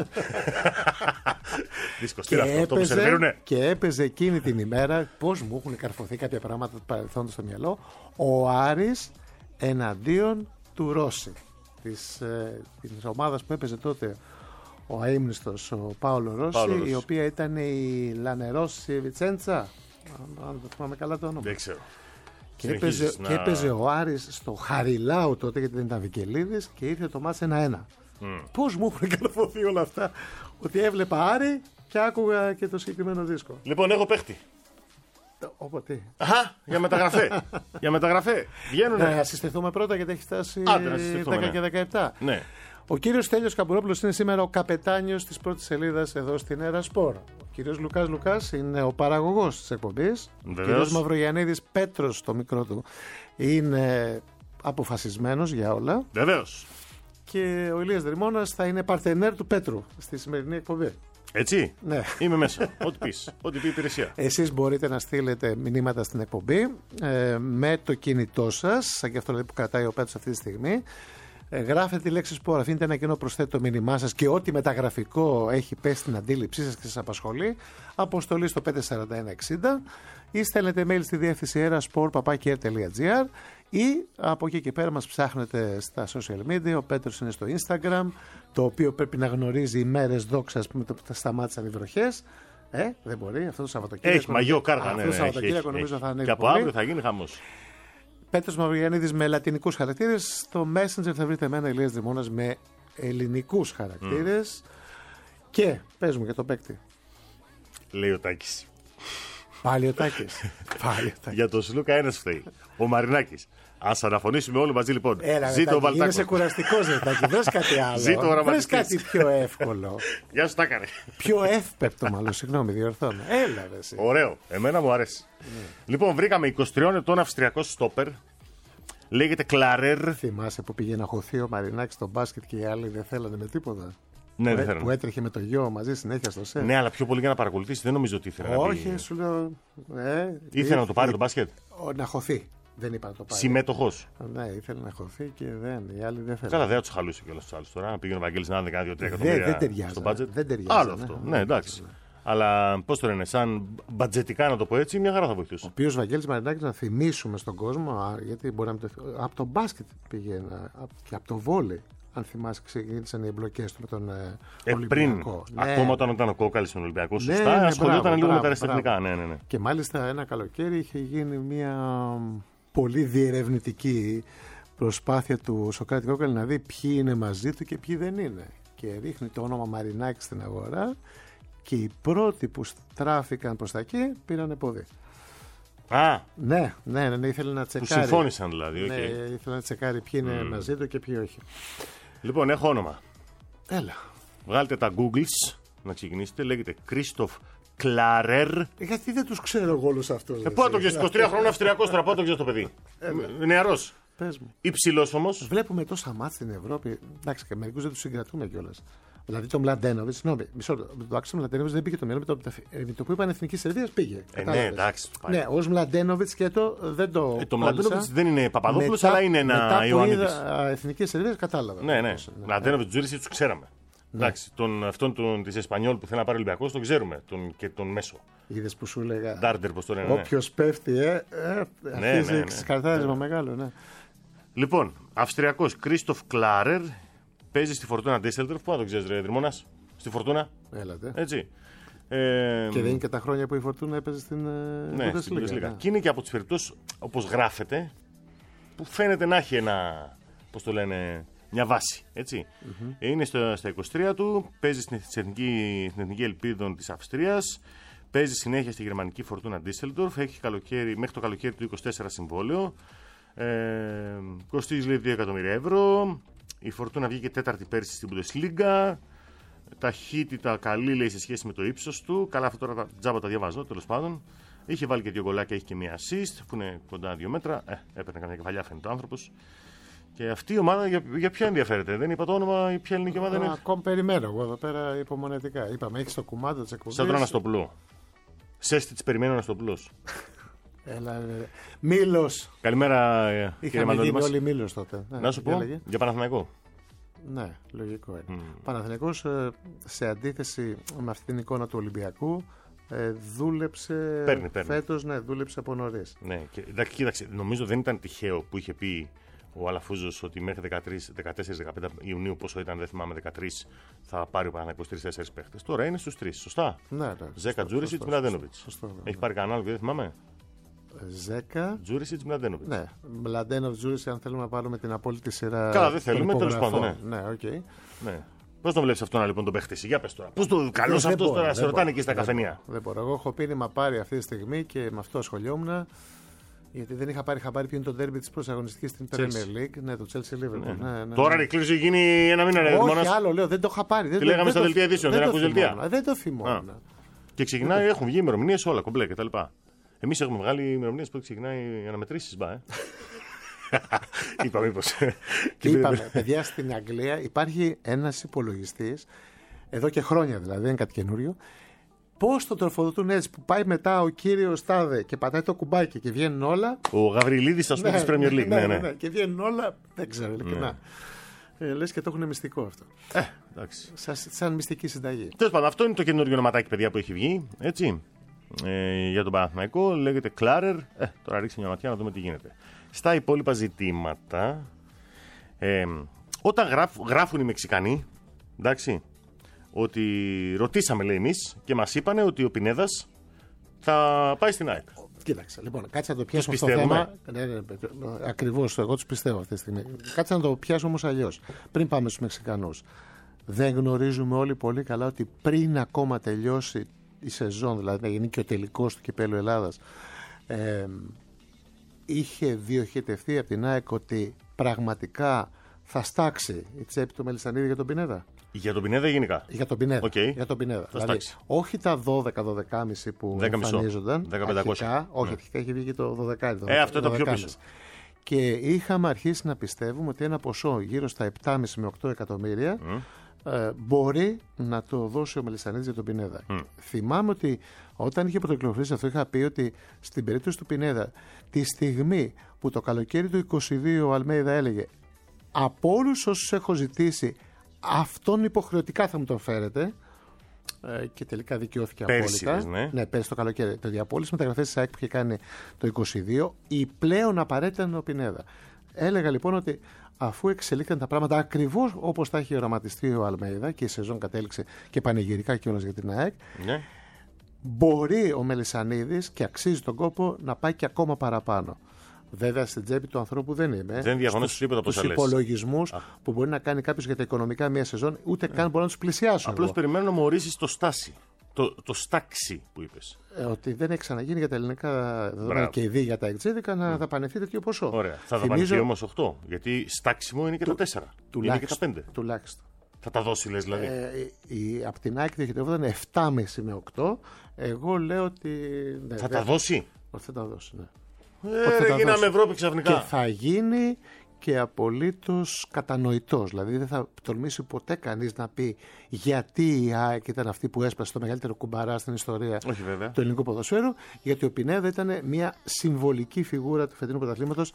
[SPEAKER 1] Δίσκος, τι
[SPEAKER 2] και,
[SPEAKER 1] αυτό,
[SPEAKER 2] έπαιζε,
[SPEAKER 1] το που
[SPEAKER 2] και έπαιζε εκείνη την ημέρα, πώς μου έχουν καρφωθεί κάποια πράγματα του παρελθόντος στο μυαλό, ο Άρης εναντίον του Ρώση. Της, ε, της ομάδας που έπαιζε τότε ο αείμνηστος ο Πάολο Ρώση, η οποία ήταν η Λανερόση Βιτσέντσα. Αν το θυμάμαι καλά το όνομα.
[SPEAKER 1] Δεν ξέρω.
[SPEAKER 2] Και έπαιζε, να... και έπαιζε ο Άρης στο Χαριλάου τότε, γιατί δεν ήταν Βικελίδης, και ήρθε το μάτς ένα ένα. Mm. Πώς μου έχουν καρφωθεί όλα αυτά, ότι έβλεπα Άρη και άκουγα και το συγκεκριμένο δίσκο.
[SPEAKER 1] Λοιπόν, έχω παίχτη.
[SPEAKER 2] Όποτε.
[SPEAKER 1] Αχα, για μεταγραφέ. για μεταγραφέ. Βγαίνουνε.
[SPEAKER 2] Να συστηθούμε πρώτα, γιατί έχει φτάσει δέκα
[SPEAKER 1] ναι.
[SPEAKER 2] και δεκαεπτά.
[SPEAKER 1] Ναι.
[SPEAKER 2] Ο κύριος Στέλιος Καμπουρόπουλος είναι σήμερα ο καπετάνιος της πρώτης σελίδας εδώ στην Έρα Σπορ. Ο κύριος Λουκάς Λουκάς είναι ο παραγωγός της εκπομπής. Ο κύριος Μαυρογιαννίδης Πέτρος, το μικρό του, είναι αποφασισμένος για όλα.
[SPEAKER 1] Βεβαίως.
[SPEAKER 2] Και ο Ηλίας Δρυμώνας θα είναι παρτενέρ του Πέτρου στη σημερινή εκπομπή.
[SPEAKER 1] Έτσι.
[SPEAKER 2] Ναι.
[SPEAKER 1] Είμαι μέσα. Ό,τι πεις. Ό,τι πει η υπηρεσία.
[SPEAKER 2] Εσείς μπορείτε να στείλετε μηνύματα στην εκπομπή ε, με το κινητό σας, σαν και αυτό δηλαδή που κρατάει ο Πέτρος αυτή τη στιγμή. Ε, γράφετε τη λέξη σπορ, αφήνετε ένα κοινό, προσθέτει το μήνυμά σας και ό,τι μεταγραφικό έχει πέσει στην αντίληψή σας και σας απασχολεί. Αποστολή στο πέντε τέσσερα ένα εξήντα ή στέλνετε mail στη διεύθυνση erasport παπάκι air τελεία gr ή από εκεί και πέρα μας ψάχνετε στα social media. Ο Πέτρος είναι στο Instagram, το οποίο πρέπει να γνωρίζει ημέρες δόξας που σταμάτησαν οι βροχές. Ε, δεν μπορεί, αυτό το Σαββατοκύριακο.
[SPEAKER 1] Έχει μαγιό κάργα, ναι.
[SPEAKER 2] Αυτό το Σαββατοκύριακο νομίζω θα ανέβει.
[SPEAKER 1] Και από αύριο θα γίνει χαμός.
[SPEAKER 2] Πέτρος Μαυρογιαννίδης με λατινικούς χαρακτήρες. Στο Messenger θα βρείτε εμένα, Ηλίας Δρυμώνας, με ελληνικούς χαρακτήρες. Mm. Και πες μου για το παίκτη.
[SPEAKER 1] Λέει ο Τάκης.
[SPEAKER 2] Πάλι ο Τάκης. Πάλι ο Τάκης.
[SPEAKER 1] Για τον Σλούκα ένας φταίει. Ο Μαρινάκης. Ας αναφωνήσουμε όλοι μαζί λοιπόν.
[SPEAKER 2] Έλα,
[SPEAKER 1] Ζήτω ο Βαλτάκος.
[SPEAKER 2] Γίνεσαι κουραστικός, ρε Τάκη. Βρες κάτι άλλο.
[SPEAKER 1] Ζήτω ο
[SPEAKER 2] Βρες κάτι πιο εύκολο.
[SPEAKER 1] Γεια σου Τάκαρε.
[SPEAKER 2] Πιο εύπεπτο μάλλον, συγγνώμη, διορθώνω. Έλα ρε εσύ.
[SPEAKER 1] Ωραίο. Εμένα μου αρέσει. Mm. Λοιπόν, βρήκαμε είκοσι τριών ετών Αυστριακός στόπερ. Λέγεται Κλαρέρ.
[SPEAKER 2] Θυμάσαι που πήγε να χωθεί ο Μαρινάκης στο μπάσκετ και οι άλλοι δεν θέλανε με τίποτα.
[SPEAKER 1] Ναι,
[SPEAKER 2] που,
[SPEAKER 1] δεν
[SPEAKER 2] έ,
[SPEAKER 1] θέλανε.
[SPEAKER 2] που έτρεχε με το γιο μαζί συνέχεια στο σετ.
[SPEAKER 1] Ναι, αλλά πιο πολύ για να παρακολουθήσει. Δεν νομίζω ότι ήθελε να
[SPEAKER 2] Όχι,
[SPEAKER 1] μπει.
[SPEAKER 2] σου λέω. Ε,
[SPEAKER 1] Ήθελε να το πάρει
[SPEAKER 2] ή-
[SPEAKER 1] το μπάσκετ.
[SPEAKER 2] ο- Να χωθεί. Δεν είπα να το πάρει.
[SPEAKER 1] Συμμέτοχο.
[SPEAKER 2] Ναι, ήθελε να χωθεί και δεν. Οι άλλοι δεν θέλουν.
[SPEAKER 1] Καλά, δεν θα του χαλούσε κιόλα του άλλου τώρα. Να πήγαινε ο Βαγγέλης να δει δύο τρία
[SPEAKER 2] Δεν-
[SPEAKER 1] εκατομμύρια
[SPEAKER 2] δεν ταιριάζει,
[SPEAKER 1] στο
[SPEAKER 2] ναι.
[SPEAKER 1] budget.
[SPEAKER 2] Δεν ταιριάζει,
[SPEAKER 1] Άλλο
[SPEAKER 2] ναι.
[SPEAKER 1] αυτό.
[SPEAKER 2] Ναι,
[SPEAKER 1] Ναι, εντάξει. Αλλά πώ το λένε, σαν μπατζετικά να το πω έτσι, μια χαρά θα
[SPEAKER 2] Ο
[SPEAKER 1] βοηθούσε.
[SPEAKER 2] οποίο Βαγγέλης Μαρινάκης, να θυμίσουμε στον κόσμο, α, γιατί μπορεί να μην το θυμ- από το μπάσκετ πήγε α, και από το βόλεϊ. Αν θυμάσαι, ξεκίνησαν οι εμπλοκές του με τον ε,
[SPEAKER 1] Ε, πριν,
[SPEAKER 2] Ολυμπιακό. Ναι.
[SPEAKER 1] ακόμα όταν ήταν ο Κόκαλης στον Ολυμπιακό,
[SPEAKER 2] Ναι,
[SPEAKER 1] σωστά,
[SPEAKER 2] ναι,
[SPEAKER 1] ασχολιόταν
[SPEAKER 2] μπράβο,
[SPEAKER 1] λίγο με τα
[SPEAKER 2] μπράβο,
[SPEAKER 1] αριστερικά. Ναι, ναι, ναι.
[SPEAKER 2] Και μάλιστα ένα καλοκαίρι είχε γίνει μια πολύ διερευνητική προσπάθεια του Σωκράτη Κόκαλη να δει ποιοι είναι μαζί του και ποιοι δεν είναι. Και ρίχνει το όνομα Μαρινάκη στην αγορά και οι πρώτοι που στράφηκαν προς τα εκεί πήραν πόδι.
[SPEAKER 1] Α,
[SPEAKER 2] Ναι, ναι, ναι, ναι, ήθελε να
[SPEAKER 1] που
[SPEAKER 2] τσεκάρει.
[SPEAKER 1] συμφώνησαν δηλαδή. οκ.
[SPEAKER 2] Ναι, ήθελε να τσεκάρει ποιοι είναι
[SPEAKER 1] Mm.
[SPEAKER 2] μαζί του και ποιοι όχι.
[SPEAKER 1] Λοιπόν, έχω όνομα.
[SPEAKER 2] Έλα.
[SPEAKER 1] Βγάλτε τα Googles να ξεκινήσετε. Λέγεται Κρίστοφ Κλάρερ. Ε,
[SPEAKER 2] Γιατί δεν τους ξέρω εγώ όλους αυτούς.
[SPEAKER 1] πού να το ξέρει, είκοσι τρία χρόνια Αυστριακό τώρα, πού να το ξέρει το παιδί. Νεαρό.
[SPEAKER 2] Πες μου.
[SPEAKER 1] Υψηλό όμω.
[SPEAKER 2] Βλέπουμε τόσα μάτια στην Ευρώπη. Εντάξει, και μερικού δεν του συγκρατούμε κιόλα. Δηλαδή το Μλαντένοβιτ, συγγνώμη, μισό λεπτό. Το άξιο Μλαντένοβιτ δεν πήγε το μυαλό με το, με το που είπαν Εθνική Σερβία πήγε.
[SPEAKER 1] Ε, ναι,
[SPEAKER 2] Κατάλαβες.
[SPEAKER 1] εντάξει. πάει.
[SPEAKER 2] Ναι, ω Μλαντένοβιτ και το δεν το.
[SPEAKER 1] Ε, το
[SPEAKER 2] κόλλησα.
[SPEAKER 1] Μλαντένοβιτ δεν είναι Παπαδόπουλο,
[SPEAKER 2] Μετά-
[SPEAKER 1] αλλά είναι
[SPEAKER 2] μετά
[SPEAKER 1] ένα
[SPEAKER 2] που
[SPEAKER 1] Ιωαννίδη.
[SPEAKER 2] είδα Εθνική Σερβία, κατάλαβα.
[SPEAKER 1] Ναι, ναι.
[SPEAKER 2] Πώς,
[SPEAKER 1] Μλαντένοβιτ, Τζούρισιτ του ξέραμε. Εντάξει, τον, αυτόν τον τη Εσπανιόλ που θέλει να πάρει Ολυμπιακό, τον ξέρουμε. Τον, και τον μέσο.
[SPEAKER 2] Είδε που σου έλεγα.
[SPEAKER 1] Ντάρντερ, πώ το λένε. Ναι.
[SPEAKER 2] Όποιο πέφτει, ε, ε,
[SPEAKER 1] ναι,
[SPEAKER 2] αρχίζει
[SPEAKER 1] ναι.
[SPEAKER 2] ξεκαθάρισμα μεγάλο, ναι.
[SPEAKER 1] Λοιπόν, Αυστριακό Κρίστοφ Κλάρερ παίζει στη Φορτούνα Ντίσσελντορφ. Πού να το ξέρει, Ρε Δρυμώνα, στη Φορτούνα.
[SPEAKER 2] Έλατε.
[SPEAKER 1] Έτσι. Ε,
[SPEAKER 2] Και δεν είναι και τα χρόνια που η Φορτούνα έπαιζε στην ε,
[SPEAKER 1] ναι,
[SPEAKER 2] Bundesliga,
[SPEAKER 1] στην Bundesliga.
[SPEAKER 2] ναι.
[SPEAKER 1] Και είναι και από τι περιπτώσει, όπω γράφεται, που φαίνεται να έχει ένα. Πώς το λένε, μια βάση. Έτσι. Mm-hmm. Είναι στο, στα είκοσι τρία του, παίζει στην εθνική, στην εθνική Ελπίδων τη Αυστρία. Παίζει συνέχεια στη γερμανική Φορτούνα Ντίσσελντορφ. Έχει καλοκαίρι, μέχρι το καλοκαίρι του είκοσι τέσσερα συμβόλαιο. Ε, κοστίζει λέει δύο εκατομμύρια ευρώ. Η Φορτούνα βγήκε τέταρτη πέρσι στην Bundesliga. Ταχύτητα καλή λέει σε σχέση με το ύψος του. Καλά, αυτό τώρα τα τζάμπα τα διαβάζω τέλος πάντων. Είχε βάλει και δύο γκολάκια, έχει και μία assist που είναι κοντά δύο μέτρα. Ε, έπαιρνε καμιά κεφαλιά, φαίνεται ο άνθρωπος. Και αυτή η ομάδα για, για ποια ενδιαφέρεται, δεν είπα το όνομα, η ποια ελληνική ομάδα είναι.
[SPEAKER 2] Ακόμη περιμένω εγώ εδώ πέρα υπομονετικά. Είπαμε, έχει το κουμάντο τη εκπομπή.
[SPEAKER 1] Σαν τον Αναστοπλού. Σέστη τη περιμένω Αναστοπλούς.
[SPEAKER 2] Έλα, ε, Μήλος.
[SPEAKER 1] Καλημέρα, ε, κύριε
[SPEAKER 2] Είχαμε
[SPEAKER 1] Μανώλη
[SPEAKER 2] γίνει
[SPEAKER 1] μας.
[SPEAKER 2] όλοι Μήλος τότε. Ναι,
[SPEAKER 1] Να σου πω
[SPEAKER 2] έλεγε.
[SPEAKER 1] για Παναθηναϊκό.
[SPEAKER 2] Ναι, λογικό είναι.
[SPEAKER 1] Mm.
[SPEAKER 2] Παναθηναϊκός, ε, σε αντίθεση με αυτή την εικόνα του Ολυμπιακού, ε, δούλεψε
[SPEAKER 1] Παίρνει, παίρνει.
[SPEAKER 2] φέτος, ναι, δούλεψε από νωρίς.
[SPEAKER 1] Ναι, και, εντάξει, κοίταξε, νομίζω δεν ήταν τυχαίο που είχε πει ο Αλαφούζος ότι μέχρι δεκατρείς, δεκατέσσερις, δεκαπέντε Ιουνίου, πόσο ήταν, δεν θυμάμαι, δεκατρείς, θα πάρει ο Παναθηναϊκός τρεις τέσσερις παίχτες. Τώρα είναι στους τρεις, σωστά.
[SPEAKER 2] Ναι, ναι.
[SPEAKER 1] Ζέκα Τζούρισιτ,
[SPEAKER 2] σωστό,
[SPEAKER 1] Μλαντένοβιτ.
[SPEAKER 2] σωστό, ναι.
[SPEAKER 1] Έχει πάρει κανένα άλλο και δεν θυμάμαι.
[SPEAKER 2] Ζέκα.
[SPEAKER 1] Τζούρισιτ, Μλαντένοβιτ.
[SPEAKER 2] Ναι, Μλαντένοβιτ, Τζούρισιτ, αν θέλουμε να πάρουμε την απόλυτη σειρά.
[SPEAKER 1] Καλά, δεν
[SPEAKER 2] των
[SPEAKER 1] θέλουμε, τέλος
[SPEAKER 2] υπογραφών.
[SPEAKER 1] πάντων,
[SPEAKER 2] Ναι, οκ.
[SPEAKER 1] Ναι. Πώ τον βλέπει αυτόν λοιπόν τον παίχτη, εσύ, για πε τώρα. Πώ το καλό
[SPEAKER 2] Δεν
[SPEAKER 1] αυτό
[SPEAKER 2] μπορώ,
[SPEAKER 1] τώρα,
[SPEAKER 2] δεν
[SPEAKER 1] σε ρωτάνε
[SPEAKER 2] μπορώ,
[SPEAKER 1] εκεί στα
[SPEAKER 2] δεν
[SPEAKER 1] καφενεία.
[SPEAKER 2] μπορώ, Δεν μπορώ. Εγώ έχω πίνει πάρει αυτή τη στιγμή και με αυτό ασχολιόμουν. Γιατί δεν είχα πάρει χαμπάρι ποιο είναι το ντέρμπι τη πρωταγωνιστική στην Premier League. Ναι, το Chelsea Liverpool. Ναι, ναι, ναι.
[SPEAKER 1] Τώρα η κλήρωση γίνει ένα μήνα, ρε
[SPEAKER 2] Όχι,
[SPEAKER 1] Δημόνας.
[SPEAKER 2] άλλο λέω, δεν το είχα πάρει. Δεν,
[SPEAKER 1] Τι λέγαμε
[SPEAKER 2] δεν
[SPEAKER 1] στα
[SPEAKER 2] το-
[SPEAKER 1] δελτία ειδήσεων, δεν
[SPEAKER 2] το
[SPEAKER 1] ακούς δελτία.
[SPEAKER 2] θυμόμουν, Δεν το θυμόμουν.
[SPEAKER 1] Και ξεκινάει, έχουν βγει ημερομηνίε όλα, κομπλέ κτλ. Εμεί έχουμε βγάλει ημερομηνίε που ξεκινάει οι αναμετρήσει, μπα. Ε. Είπα μήπω.
[SPEAKER 2] Είπαμε, παιδιά, στην Αγγλία υπάρχει ένα υπολογιστή, εδώ και χρόνια δηλαδή, δεν είναι κάτι καινούριο. Πώς το τροφοδοτούν έτσι, που πάει μετά ο κύριος Τάδε και πατάει το κουμπάκι και βγαίνουν όλα.
[SPEAKER 1] Ο Γαβριλίδης, α πούμε, τη Premier League. Ναι, ναι.
[SPEAKER 2] Και βγαίνουν όλα. Δεν ξέρω, ειλικρινά. Ε, λες και το έχουν μυστικό αυτό.
[SPEAKER 1] Ε, εντάξει.
[SPEAKER 2] Σαν, σαν μυστική συνταγή.
[SPEAKER 1] Τέλος πάντων, αυτό είναι το καινούριο ονοματάκι, παιδιά, που έχει βγει. Έτσι. Ε, για τον Παναθηναϊκό λέγεται Κλάρερ. Ε, τώρα ρίξει μια ματιά να δούμε τι γίνεται. Στα υπόλοιπα ζητήματα, ε, όταν γράφ, γράφουν οι Μεξικανοί, εντάξει, ότι ρωτήσαμε, λέει, εμείς και μας είπανε ότι ο Πινέδας θα πάει στην ΑΕΚ.
[SPEAKER 2] Κοίταξε, λοιπόν, κάτσε να το πιάσω
[SPEAKER 1] Τους
[SPEAKER 2] αυτό το θέμα.
[SPEAKER 1] πιστεύουμε.
[SPEAKER 2] Ναι, ναι, ναι, ακριβώς, εγώ τους πιστεύω αυτή τη στιγμή. Κάτσε να το πιάσω όμως αλλιώς. Πριν πάμε στους Μεξικανούς. Δεν γνωρίζουμε όλοι πολύ καλά ότι πριν ακόμα τελειώσει η σεζόν, δηλαδή να γίνει και ο τελικός του Κυπέλλου Ελλάδας, ε, είχε διοχετευτεί από την ΑΕΚ ότι πραγματικά θα στάξει η τσέπη του Μελισσανίδη για τον Πινέδα.
[SPEAKER 1] Για τον Πινέδα γενικά.
[SPEAKER 2] Για τον Πινέδα.
[SPEAKER 1] Okay.
[SPEAKER 2] Για τον Πινέδα.
[SPEAKER 1] Θα
[SPEAKER 2] Δηλαδή,
[SPEAKER 1] στάξει.
[SPEAKER 2] όχι τα δώδεκα δώδεκα και μισό που
[SPEAKER 1] δέκα και μισό.
[SPEAKER 2] εμφανίζονταν.
[SPEAKER 1] δέκα χιλιάδες πεντακόσια.
[SPEAKER 2] Αρχικά, όχι,
[SPEAKER 1] Ναι.
[SPEAKER 2] αρχικά είχε βγει και το δώδεκα.
[SPEAKER 1] Ε, αυτό ήταν πιο πίσω.
[SPEAKER 2] Και είχαμε αρχίσει να πιστεύουμε ότι ένα ποσό γύρω στα επτά κόμμα πέντε με οκτώ εκατομμύρια
[SPEAKER 1] Mm.
[SPEAKER 2] ε, μπορεί να το δώσει ο Μελισσανίδης για τον Πινέδα. Mm. Θυμάμαι ότι όταν είχε πρωτοκληροφορήσει αυτό, είχα πει ότι στην περίπτωση του Πινέδα, τη στιγμή που το καλοκαίρι του είκοσι δύο ο Αλμέιδα έλεγε από όλους όσους έχω ζητήσει, αυτόν υποχρεωτικά θα μου τον φέρετε. Ε, και τελικά δικαιώθηκε
[SPEAKER 1] πέρσι,
[SPEAKER 2] απόλυτα.
[SPEAKER 1] Ναι.
[SPEAKER 2] ναι, πέρσι το καλοκαίρι. Το διαπόλυση μεταγραφές της ΑΕΚ που είχε κάνει το είκοσι δύο, η πλέον απαραίτητα είναι ο Πινέδα. Έλεγα λοιπόν ότι αφού εξελίχθηκαν τα πράγματα ακριβώς όπως τα έχει οραματιστεί ο Αλμέιδα και η σεζόν κατέληξε και πανηγυρικά κιόλας για την ΑΕΚ,
[SPEAKER 1] ναι.
[SPEAKER 2] μπορεί ο Μελισσανίδης και αξίζει τον κόπο να πάει και ακόμα παραπάνω. Βέβαια στην τσέπη του ανθρώπου δεν είμαι.
[SPEAKER 1] Δεν διαγωνίζω τίποτα από
[SPEAKER 2] τους υπολογισμούς που μπορεί να κάνει κάποιος για τα οικονομικά μια σεζόν, ούτε καν μπορώ να τους πλησιάσω.
[SPEAKER 1] Απλώς περιμένω να μου ορίσεις το στάση. Το, το στάξι που είπες.
[SPEAKER 2] Ε, ότι δεν έχει ξαναγίνει για τα ελληνικά δεδομένα και ειδή για τα εξέδικα να mm. δαπανηθεί τέτοιο ποσό.
[SPEAKER 1] Ωραία. Θα δαπανηθεί όμως οκτώ. Γιατί στάξιμο είναι και το τέσσερα. Είναι και τα πέντε.
[SPEAKER 2] Τουλάχιστον.
[SPEAKER 1] Θα τα δώσει, λες δηλαδή.
[SPEAKER 2] Ε, η, από την ΑΕΚ διοχετεύονταν επτά κόμμα πέντε με οκτώ. Εγώ λέω ότι. Ναι,
[SPEAKER 1] θα
[SPEAKER 2] δε,
[SPEAKER 1] τα δώσει.
[SPEAKER 2] Όχι, θα τα δώσει, ναι.
[SPEAKER 1] Ε, ρε, γίναμε Ευρώπη ξαφνικά.
[SPEAKER 2] Και θα γίνει και απολύτως κατανοητός. Δηλαδή δεν θα τολμήσει ποτέ κανείς να πει γιατί η ΑΕΚ ήταν αυτή που έσπασε το μεγαλύτερο κουμπαρά στην ιστορία
[SPEAKER 1] Όχι, βέβαια.
[SPEAKER 2] του ελληνικού ποδοσφαίρου. Γιατί ο Πινέδα ήταν μια συμβολική φιγούρα του φετινού πρωταθλήματος,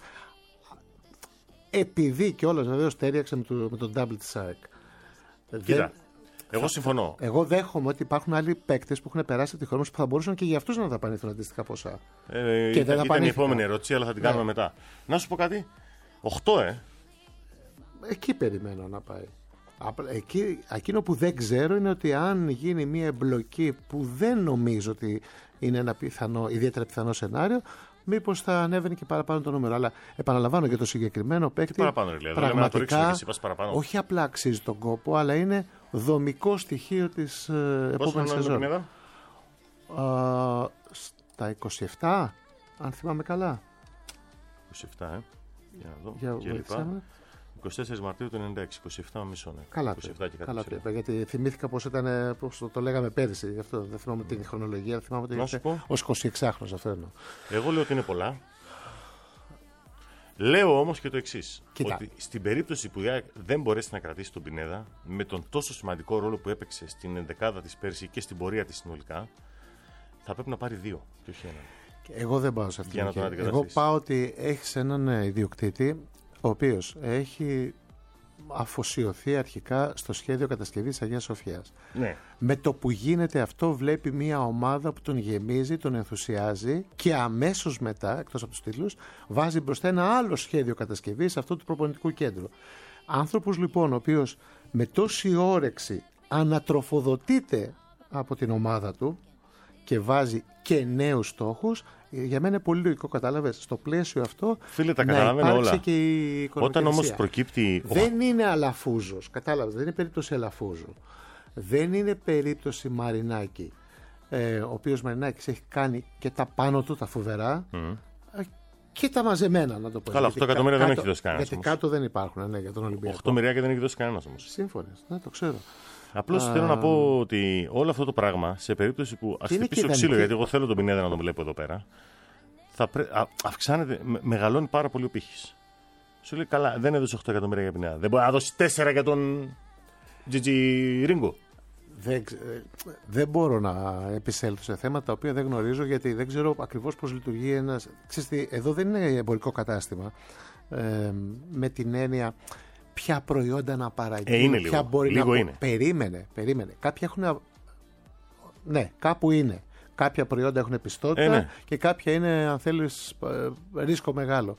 [SPEAKER 2] επειδή κιόλας βεβαίως τέριαξε με, το, με τον double της ΑΕΚ.
[SPEAKER 1] Κοίτα. Δεν... Εγώ συμφωνώ.
[SPEAKER 2] Εγώ δέχομαι ότι υπάρχουν άλλοι παίκτες που έχουν περάσει από τη χώρα μας που θα μπορούσαν και για αυτούς να δαπανηθούν αντίστοιχα ποσά.
[SPEAKER 1] Ε, και ήταν, ήταν η επόμενη ερώτηση, αλλά θα την κάνουμε ναι. μετά. Να σου πω κάτι. οκτώ, ε. Εκεί
[SPEAKER 2] περιμένω να πάει. Εκεί, εκείνο που δεν ξέρω είναι ότι αν γίνει μια εμπλοκή που δεν νομίζω ότι είναι ένα πιθανό, ιδιαίτερα πιθανό σενάριο, μήπως θα ανέβαινε και παραπάνω το νούμερο. Αλλά επαναλαμβάνω για το συγκεκριμένο παίκτη.
[SPEAKER 1] Παραπάνω, δηλαδή. Πραγματικά, να το ρίξουμε παραπάνω.
[SPEAKER 2] Όχι απλά αξίζει τον κόπο, αλλά είναι δομικό στοιχείο της ε, επόμενης σεζόν. Uh, στα είκοσι επτά, αν θυμάμαι καλά.
[SPEAKER 1] είκοσι επτά, ε. Για να δω.
[SPEAKER 2] Για
[SPEAKER 1] και είκοσι τέσσερις Μαρτίου του ενενήντα έξι, είκοσι επτά μισό. Ναι.
[SPEAKER 2] Καλά, είκοσι επτά και κάτι καλά το γιατί θυμήθηκα πως ήταν, πώς το, το λέγαμε πέρυσι. Γι' αυτό δεν θυμάμαι mm. την χρονολογία, αλλά θυμάμαι ότι ήταν ως εικοσιεξάχρονος αυτό εννοώ.
[SPEAKER 1] Εγώ λέω ότι είναι πολλά. Λέω όμως και το εξής. Ότι στην περίπτωση που η ΑΕΚ δεν μπορέσει να κρατήσει τον Πινέδα με τον τόσο σημαντικό ρόλο που έπαιξε στην ενδεκάδα της πέρσι και στην πορεία της συνολικά, θα πρέπει να πάρει δύο και όχι έναν.
[SPEAKER 2] Εγώ δεν πάω σε αυτή την Εγώ πάω ότι έχεις έναν ιδιοκτήτη ο οποίος έχει αφοσιωθεί αρχικά στο σχέδιο κατασκευής Αγίας Σοφίας.
[SPEAKER 1] Ναι.
[SPEAKER 2] Με το που γίνεται αυτό βλέπει μια ομάδα που τον γεμίζει, τον ενθουσιάζει και αμέσως μετά, εκτός από τους τίτλους, βάζει μπροστά ένα άλλο σχέδιο κατασκευής αυτού του προπονητικού κέντρου. Άνθρωπος λοιπόν ο οποίος με τόση όρεξη ανατροφοδοτείται από την ομάδα του και βάζει και νέους στόχους, για μένα είναι πολύ λογικό, κατάλαβες, στο πλαίσιο αυτό.
[SPEAKER 1] Φίλε, τα καταλαβαίνω όλα.
[SPEAKER 2] Και η
[SPEAKER 1] Όταν όμως προκύπτει.
[SPEAKER 2] Δεν είναι αλαφούζος, κατάλαβες, δεν είναι περίπτωση αλαφούζου. Δεν είναι περίπτωση Μαρινάκη, ε, ο οποίος Μαρινάκης έχει κάνει και τα πάνω του τα φοβερά mm. και τα μαζεμένα, να το πω.
[SPEAKER 1] Καλά, οκτώ εκατομμύρια δεν έχει δώσει κανένας.
[SPEAKER 2] Γιατί κάτω δεν υπάρχουν, ναι, για τον Ολυμπιακό.
[SPEAKER 1] οκτώ μοιράκια δεν έχει δώσει κανένας όμως.
[SPEAKER 2] Σύμφωνες, ναι, το ξέρω.
[SPEAKER 1] Απλώς θέλω να πω ότι όλο αυτό το πράγμα, σε περίπτωση που ας χτυπήσω ξύλο, γιατί εγώ θέλω τον Πινέδα να τον βλέπω εδώ πέρα, θα πρέ... Α, αυξάνεται, με, μεγαλώνει πάρα πολύ ο πύχης. Σου λέει, καλά, δεν έδωσε οκτώ εκατομμύρια για Πινέδα. Δεν μπορεί να δώσει τέσσερα για τον Τζιτζι Ρίγκο.
[SPEAKER 2] Δεν, δεν μπορώ να επισέλθω σε θέματα τα οποία δεν γνωρίζω, γιατί δεν ξέρω ακριβώς πώς λειτουργεί ένας. Ξέρετε, εδώ δεν είναι εμπορικό κατάστημα. Ε, με την έννοια. Ποια προϊόντα να παραγγείλει,
[SPEAKER 1] ε, είναι
[SPEAKER 2] ποια
[SPEAKER 1] λίγο.
[SPEAKER 2] μπορεί
[SPEAKER 1] λίγο
[SPEAKER 2] να.
[SPEAKER 1] Είναι.
[SPEAKER 2] Περίμενε, περίμενε. Κάποια έχουν. Ναι, κάπου είναι. Κάποια προϊόντα έχουν πιστότητα ε, ναι. και κάποια είναι, αν θέλεις, ρίσκο μεγάλο.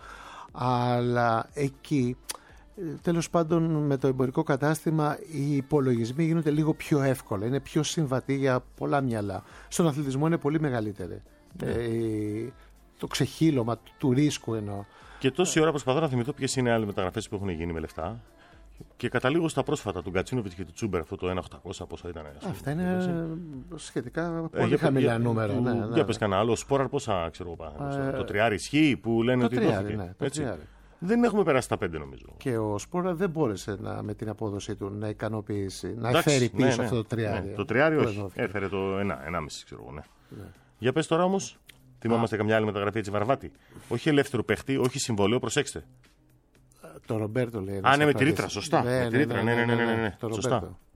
[SPEAKER 2] Αλλά εκεί, τέλος πάντων, με το εμπορικό κατάστημα, οι υπολογισμοί γίνονται λίγο πιο εύκολα. Είναι πιο συμβατοί για πολλά μυαλά. Στον αθλητισμό είναι πολύ μεγαλύτερη. Mm. Ε, το ξεχύλωμα του, του ρίσκου εννοώ.
[SPEAKER 1] Και τόση ώρα προσπαθώ να θυμηθώ ποιες είναι άλλες μεταγραφές που έχουν γίνει με λεφτά. Και καταλήγω στα πρόσφατα του Γκατσίνοβιτς και του Τσούμπερ, αυτό το ένα χιλιάδες οκτακόσια πόσα ήταν.
[SPEAKER 2] Αυτά είναι σχετικά πολύ ε, χαμηλά νούμερα.
[SPEAKER 1] Για,
[SPEAKER 2] ναι,
[SPEAKER 1] ναι, για πες κανένα άλλο. Σπόραρ πόσα ξέρω εγώ. Ε, το τριάρι ισχύει που λένε
[SPEAKER 2] το
[SPEAKER 1] ότι
[SPEAKER 2] τριάρι,
[SPEAKER 1] δόθηκε.
[SPEAKER 2] Ναι, το τριάρι.
[SPEAKER 1] Δεν έχουμε περάσει τα πέντε νομίζω.
[SPEAKER 2] Και ο Σπόραρ δεν μπόρεσε να, με την απόδοσή του να ικανοποιήσει, να έφερει πίσω ναι, ναι, αυτό το τριάρι.
[SPEAKER 1] Ναι, το τριάρι όχι. Έφερε το ένα, ενάμιση ξέρω εγώ. Ναι. Ναι. Για πες τώρα όμως. Θυμόμαστε καμιά άλλη μεταγραφή έτσι Βαρβάτη. Όχι ελεύθερο παίχτη, όχι συμβολέο, προσέξτε.
[SPEAKER 2] Το Ρομπέρτο λέει.
[SPEAKER 1] Α, ναι, με τη ρήτρα, σωστά.
[SPEAKER 2] Ναι,
[SPEAKER 1] με τη ρήτρα, ναι, ναι, ναι, ναι, ναι, ναι.
[SPEAKER 2] Το
[SPEAKER 1] σωστά.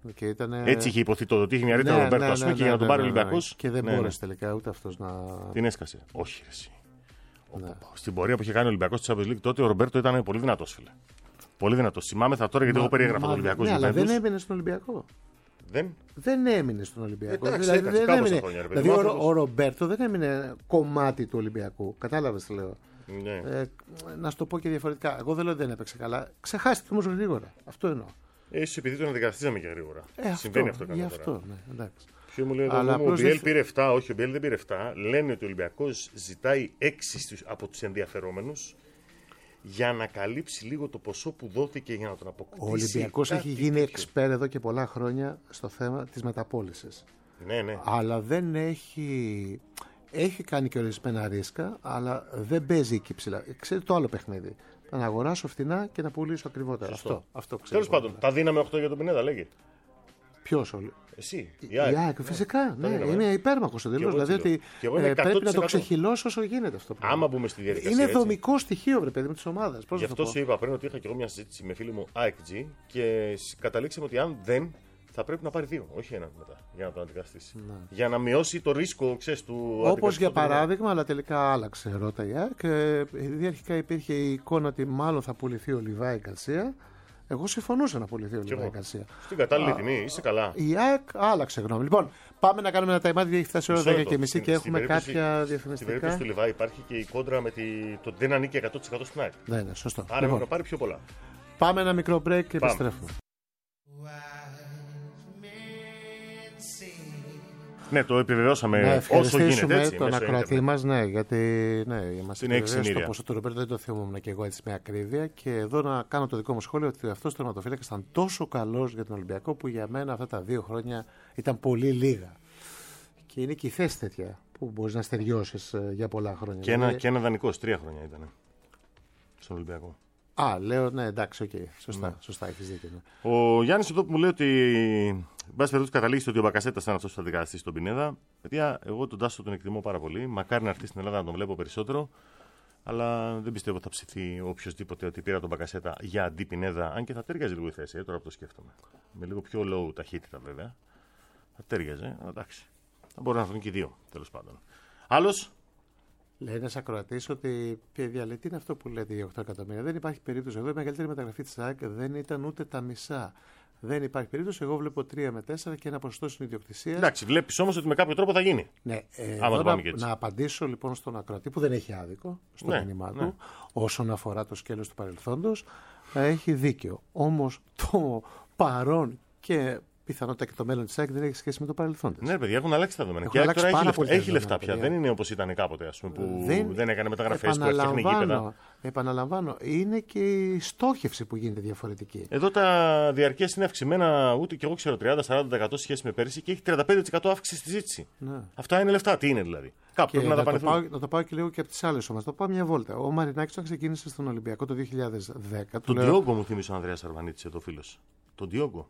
[SPEAKER 2] Και ήτανε...
[SPEAKER 1] Έτσι είχε υποθεί το ότι είχε μια ρήτρα ο
[SPEAKER 2] ναι,
[SPEAKER 1] Ρομπέρτο,
[SPEAKER 2] ναι,
[SPEAKER 1] ας πούμε,
[SPEAKER 2] ναι,
[SPEAKER 1] και για να
[SPEAKER 2] ναι,
[SPEAKER 1] τον πάρει ο
[SPEAKER 2] ναι, ναι,
[SPEAKER 1] Ολυμπιακός.
[SPEAKER 2] Και δεν
[SPEAKER 1] ναι,
[SPEAKER 2] μπόρεσε
[SPEAKER 1] ναι.
[SPEAKER 2] τελικά ούτε αυτός να.
[SPEAKER 1] Την έσκασε. Όχι, ρε, εσύ.
[SPEAKER 2] Ναι.
[SPEAKER 1] Στην πορεία που είχε κάνει ο Ολυμπιακός στη Champions League, τότε ο Ρομπέρτο ήταν πολύ δυνατός, φίλε. Πολύ δυνατός. Θυμάμαι θα τώρα γιατί εγώ περιέγραφα τον Ολυμπιακό.
[SPEAKER 2] Ναι, αλλά δεν έμεινε στον Ολυμπιακό.
[SPEAKER 1] Δεν.
[SPEAKER 2] Δεν έμεινε στον Ολυμπιακό.
[SPEAKER 1] Εντάξει,
[SPEAKER 2] δηλαδή,
[SPEAKER 1] έκατσε,
[SPEAKER 2] δεν
[SPEAKER 1] κάμποσα
[SPEAKER 2] έμεινε.
[SPEAKER 1] χρόνια, ρε παιδί,
[SPEAKER 2] δηλαδή
[SPEAKER 1] ο
[SPEAKER 2] ο,
[SPEAKER 1] άνθρωπος.
[SPEAKER 2] ο Ρομπέρτο δεν έμεινε κομμάτι του Ολυμπιακού. Κατάλαβε τι λέω.
[SPEAKER 1] Ναι.
[SPEAKER 2] Ε, να σου το πω και διαφορετικά. Εγώ δεν λέω ότι δεν έπαιξε καλά. Ξεχάστηκε όμω γρήγορα. Αυτό εννοώ.
[SPEAKER 1] Ε, ίσως επειδή τον αντικαταστήσαμε και γρήγορα.
[SPEAKER 2] Ε,
[SPEAKER 1] Συμβαίνει
[SPEAKER 2] αυτό,
[SPEAKER 1] αυτό
[SPEAKER 2] γι'
[SPEAKER 1] καμιά
[SPEAKER 2] αυτό,
[SPEAKER 1] φορά.
[SPEAKER 2] ναι, εντάξει.
[SPEAKER 1] Ποιο μου λέει
[SPEAKER 2] Αλλά
[SPEAKER 1] εδώ, ο
[SPEAKER 2] απλώς
[SPEAKER 1] Μπιέλ
[SPEAKER 2] δεν-
[SPEAKER 1] πήρε επτά, όχι ο Μπιέλ δεν πήρε επτά. Λένε ότι ο Ολυμπιακός ζητάει έξι στους- από τους ενδιαφερόμενους για να καλύψει λίγο το ποσό που δόθηκε για να τον αποκτήσει.
[SPEAKER 2] Ο Ολυμπιακός
[SPEAKER 1] κάτι
[SPEAKER 2] έχει γίνει
[SPEAKER 1] τέτοιο.
[SPEAKER 2] εξπέρ εδώ και πολλά χρόνια στο θέμα της μεταπώλησης.
[SPEAKER 1] Ναι, ναι.
[SPEAKER 2] Αλλά δεν έχει. Έχει κάνει και ορισμένα ρίσκα, αλλά δεν παίζει εκεί ψηλά. Ξέρετε το άλλο παιχνίδι. Να αγοράσω φθηνά και να πουλήσω ακριβότερα.
[SPEAKER 1] Σωστό.
[SPEAKER 2] Αυτό, αυτό ξέρω.
[SPEAKER 1] Τέλος πάντων, τα δίναμε οκτώ για τον Πινέδα, λέγε.
[SPEAKER 2] Ποιο όλοι.
[SPEAKER 1] Εσύ. Η
[SPEAKER 2] Η
[SPEAKER 1] ΑΕΚ.
[SPEAKER 2] ΑΕΚ, φυσικά. Ναι,
[SPEAKER 1] δίναμε.
[SPEAKER 2] είναι υπέρμαχο ο
[SPEAKER 1] Και
[SPEAKER 2] τελείω.
[SPEAKER 1] εγώ
[SPEAKER 2] Δηλαδή
[SPEAKER 1] έτσι λέω.
[SPEAKER 2] ότι
[SPEAKER 1] Και εγώ είμαι
[SPEAKER 2] ε, πρέπει να
[SPEAKER 1] εκατό τοις
[SPEAKER 2] το
[SPEAKER 1] εκατό.
[SPEAKER 2] ξεχυλώσω όσο γίνεται αυτό. το πράγμα.
[SPEAKER 1] Άμα μπούμε στη διαδικασία.
[SPEAKER 2] Είναι
[SPEAKER 1] έτσι.
[SPEAKER 2] δομικό στοιχείο, βρε παιδί μου, τη ομάδα. Πώ
[SPEAKER 1] Γι'
[SPEAKER 2] να το
[SPEAKER 1] αυτό
[SPEAKER 2] πω.
[SPEAKER 1] σου είπα πριν ότι είχα και εγώ μια συζήτηση με φίλη μου ΑΕΚ τζι και σ- καταλήξαμε ότι αν δεν θα πρέπει να πάρει δύο, όχι έναν μετά, για να τον αντικαταστήσει. Για να μειώσει το ρίσκο, ξέρεις, του
[SPEAKER 2] Όπω
[SPEAKER 1] αντικαταστικού
[SPEAKER 2] για
[SPEAKER 1] του Πινέδα.
[SPEAKER 2] παράδειγμα, αλλά τελικά άλλαξε ρότα η ΑΕΚ. ε, Επειδή αρχικά υπήρχε η εικόνα ότι μάλλον θα πουληθεί ο Λιβάη Γκαρσία, εγώ συμφωνούσα να πουληθεί ο
[SPEAKER 1] Κι
[SPEAKER 2] Λιβάη
[SPEAKER 1] εγώ.
[SPEAKER 2] Γκαρσία.
[SPEAKER 1] Στην κατάλληλη τιμή, είσαι καλά.
[SPEAKER 2] Η ΑΕΚ άλλαξε γνώμη. Λοιπόν, πάμε να κάνουμε ένα ταϊμάδι, γιατί έχει φτάσει η ώρα
[SPEAKER 1] Μισό
[SPEAKER 2] δέκα
[SPEAKER 1] λεπτό.
[SPEAKER 2] και μισή
[SPEAKER 1] Στην-
[SPEAKER 2] και
[SPEAKER 1] στην
[SPEAKER 2] έχουμε
[SPEAKER 1] περίπτωση-
[SPEAKER 2] κάποια
[SPEAKER 1] Στην
[SPEAKER 2] διαφημιστικά.
[SPEAKER 1] περίπτωση του Λιβάη υπάρχει και η κόντρα με τη... το ότι δεν ανήκει εκατό τοις εκατό στην ΑΕΚ.
[SPEAKER 2] Ναι, ναι, σωστό.
[SPEAKER 1] Άρα
[SPEAKER 2] Λοιπόν,
[SPEAKER 1] έχουν να πάρει πιο πολλά.
[SPEAKER 2] πάμε ένα μικρό break και
[SPEAKER 1] Πάμε.
[SPEAKER 2] επιστρέφουμε.
[SPEAKER 1] Ναι, το επιβεβαιώσαμε
[SPEAKER 2] Να
[SPEAKER 1] όσο γίνεται.
[SPEAKER 2] ευχαριστήσουμε
[SPEAKER 1] Έτσι,
[SPEAKER 2] τον
[SPEAKER 1] μέσω
[SPEAKER 2] ακροατή
[SPEAKER 1] ίντερνετ.
[SPEAKER 2] μα, ναι, γιατί ναι, μας
[SPEAKER 1] Είναι έξι
[SPEAKER 2] επιβεβαίωσε το
[SPEAKER 1] μοίρια.
[SPEAKER 2] ποσό του Ρομπέρτο, δεν το θυμόμουν και εγώ έτσι με ακρίβεια. Και εδώ να κάνω το δικό μου σχόλιο ότι αυτό ο τερματοφύλακα ήταν τόσο καλό για τον Ολυμπιακό που για μένα αυτά τα δύο χρόνια ήταν πολύ λίγα. Και είναι και η θέση τέτοια που μπορεί να στεριώσει για πολλά χρόνια.
[SPEAKER 1] Και ένα,
[SPEAKER 2] Δηλαδή-
[SPEAKER 1] και ένα δανεικό, τρία χρόνια ήταν. Στον Ολυμπιακό.
[SPEAKER 2] Α, λέω, ναι, εντάξει, οκ. Σωστά, σωστά, έχει δίκιο. Ναι.
[SPEAKER 1] Ο Γιάννη εδώ που μου λέει ότι. Εν πάση περιπτώσει, καταλήγει στο ότι ο Μπακασέτα ήταν αυτό που θα αντικαταστήσει τον Πινέδα. Παιδιά, εγώ τον Τάσο τον εκτιμώ πάρα πολύ. Μακάρι να έρθει στην Ελλάδα να τον βλέπω περισσότερο. Αλλά δεν πιστεύω ότι θα ψηθεί οποιοδήποτε ότι πήρα τον Μπακασέτα για αντί Πινέδα. Αν και θα τέριαζε λίγο η θέση, ε, τώρα που το σκέφτομαι. Με λίγο πιο low ταχύτητα βέβαια. Θα τέριαζε, αλλά εντάξει. Θα μπορεί να έρθουν και οι δύο, τέλο πάντων. Άλλο.
[SPEAKER 2] Λέει ένα ακροατή ότι. Παιδιά, λέει, τι είναι αυτό που λέτε για οκτώ εκατομμύρια. Δεν υπάρχει περίπτωση. Εδώ η μεγαλύτερη μεταγραφή τη ΑΕΚ δεν ήταν ούτε τα μισά. Δεν υπάρχει περίπτωση. Εγώ βλέπω τρία με τέσσερα και ένα ποσοστό στην ιδιοκτησία.
[SPEAKER 1] Εντάξει, βλέπει όμω ότι με κάποιο τρόπο θα γίνει.
[SPEAKER 2] Ναι, ε,
[SPEAKER 1] Άμα
[SPEAKER 2] εδώ
[SPEAKER 1] το πάμε
[SPEAKER 2] να,
[SPEAKER 1] και έτσι.
[SPEAKER 2] να απαντήσω λοιπόν στον ακροατή που δεν έχει άδικο στο
[SPEAKER 1] Ναι,
[SPEAKER 2] μήνυμά
[SPEAKER 1] ναι.
[SPEAKER 2] του όσον αφορά το σκέλος του παρελθόντος. ε, Έχει δίκιο. Όμως το παρόν και πιθανότητα και το μέλλον της ΑΕΚ δεν έχει σχέση με το παρελθόν της.
[SPEAKER 1] Ναι, παιδιά, έχουν αλλάξει τα δεδομένα.
[SPEAKER 2] Έχουν
[SPEAKER 1] Και η ΑΕΚ
[SPEAKER 2] αλλάξει
[SPEAKER 1] τώρα έχει,
[SPEAKER 2] πάρα
[SPEAKER 1] λεφτά,
[SPEAKER 2] πολύ τα
[SPEAKER 1] έχει λεφτά
[SPEAKER 2] δεδομένα,
[SPEAKER 1] πια.
[SPEAKER 2] παιδιά.
[SPEAKER 1] Δεν είναι όπω ήταν κάποτε, ας πούμε, που δεν,
[SPEAKER 2] Δεν-
[SPEAKER 1] έκανε μεταγραφέ, που έφτιαχνε
[SPEAKER 2] επαναλαμβάνω,
[SPEAKER 1] γήπεδα.
[SPEAKER 2] επαναλαμβάνω, είναι και η στόχευση που γίνεται διαφορετική.
[SPEAKER 1] Εδώ τα διαρκεία είναι αυξημένα, ούτε και εγώ ξέρω, τριάντα με σαράντα τοις εκατό σχέση με πέρυσι και έχει τριάντα πέντε τοις εκατό αύξηση στη ζήτηση.
[SPEAKER 2] Ναι.
[SPEAKER 1] Αυτά είναι λεφτά. Τι είναι δηλαδή. Κάπου
[SPEAKER 2] Και
[SPEAKER 1] πρέπει να τα
[SPEAKER 2] να, το πάω,
[SPEAKER 1] πανεθούν.
[SPEAKER 2] να το πάω και λίγο και από τις άλλες ομάδες. Να το πάω μια βόλτα. Ο Μαρινάκης όταν ξεκίνησε στον Ολυμπιακό το δύο χιλιάδες δέκα. του
[SPEAKER 1] Τον
[SPEAKER 2] λέω,
[SPEAKER 1] Διόγκο μου θύμισε ο Ανδρέας Αρβανίτης εδώ, φίλο. Τον Διόγκο.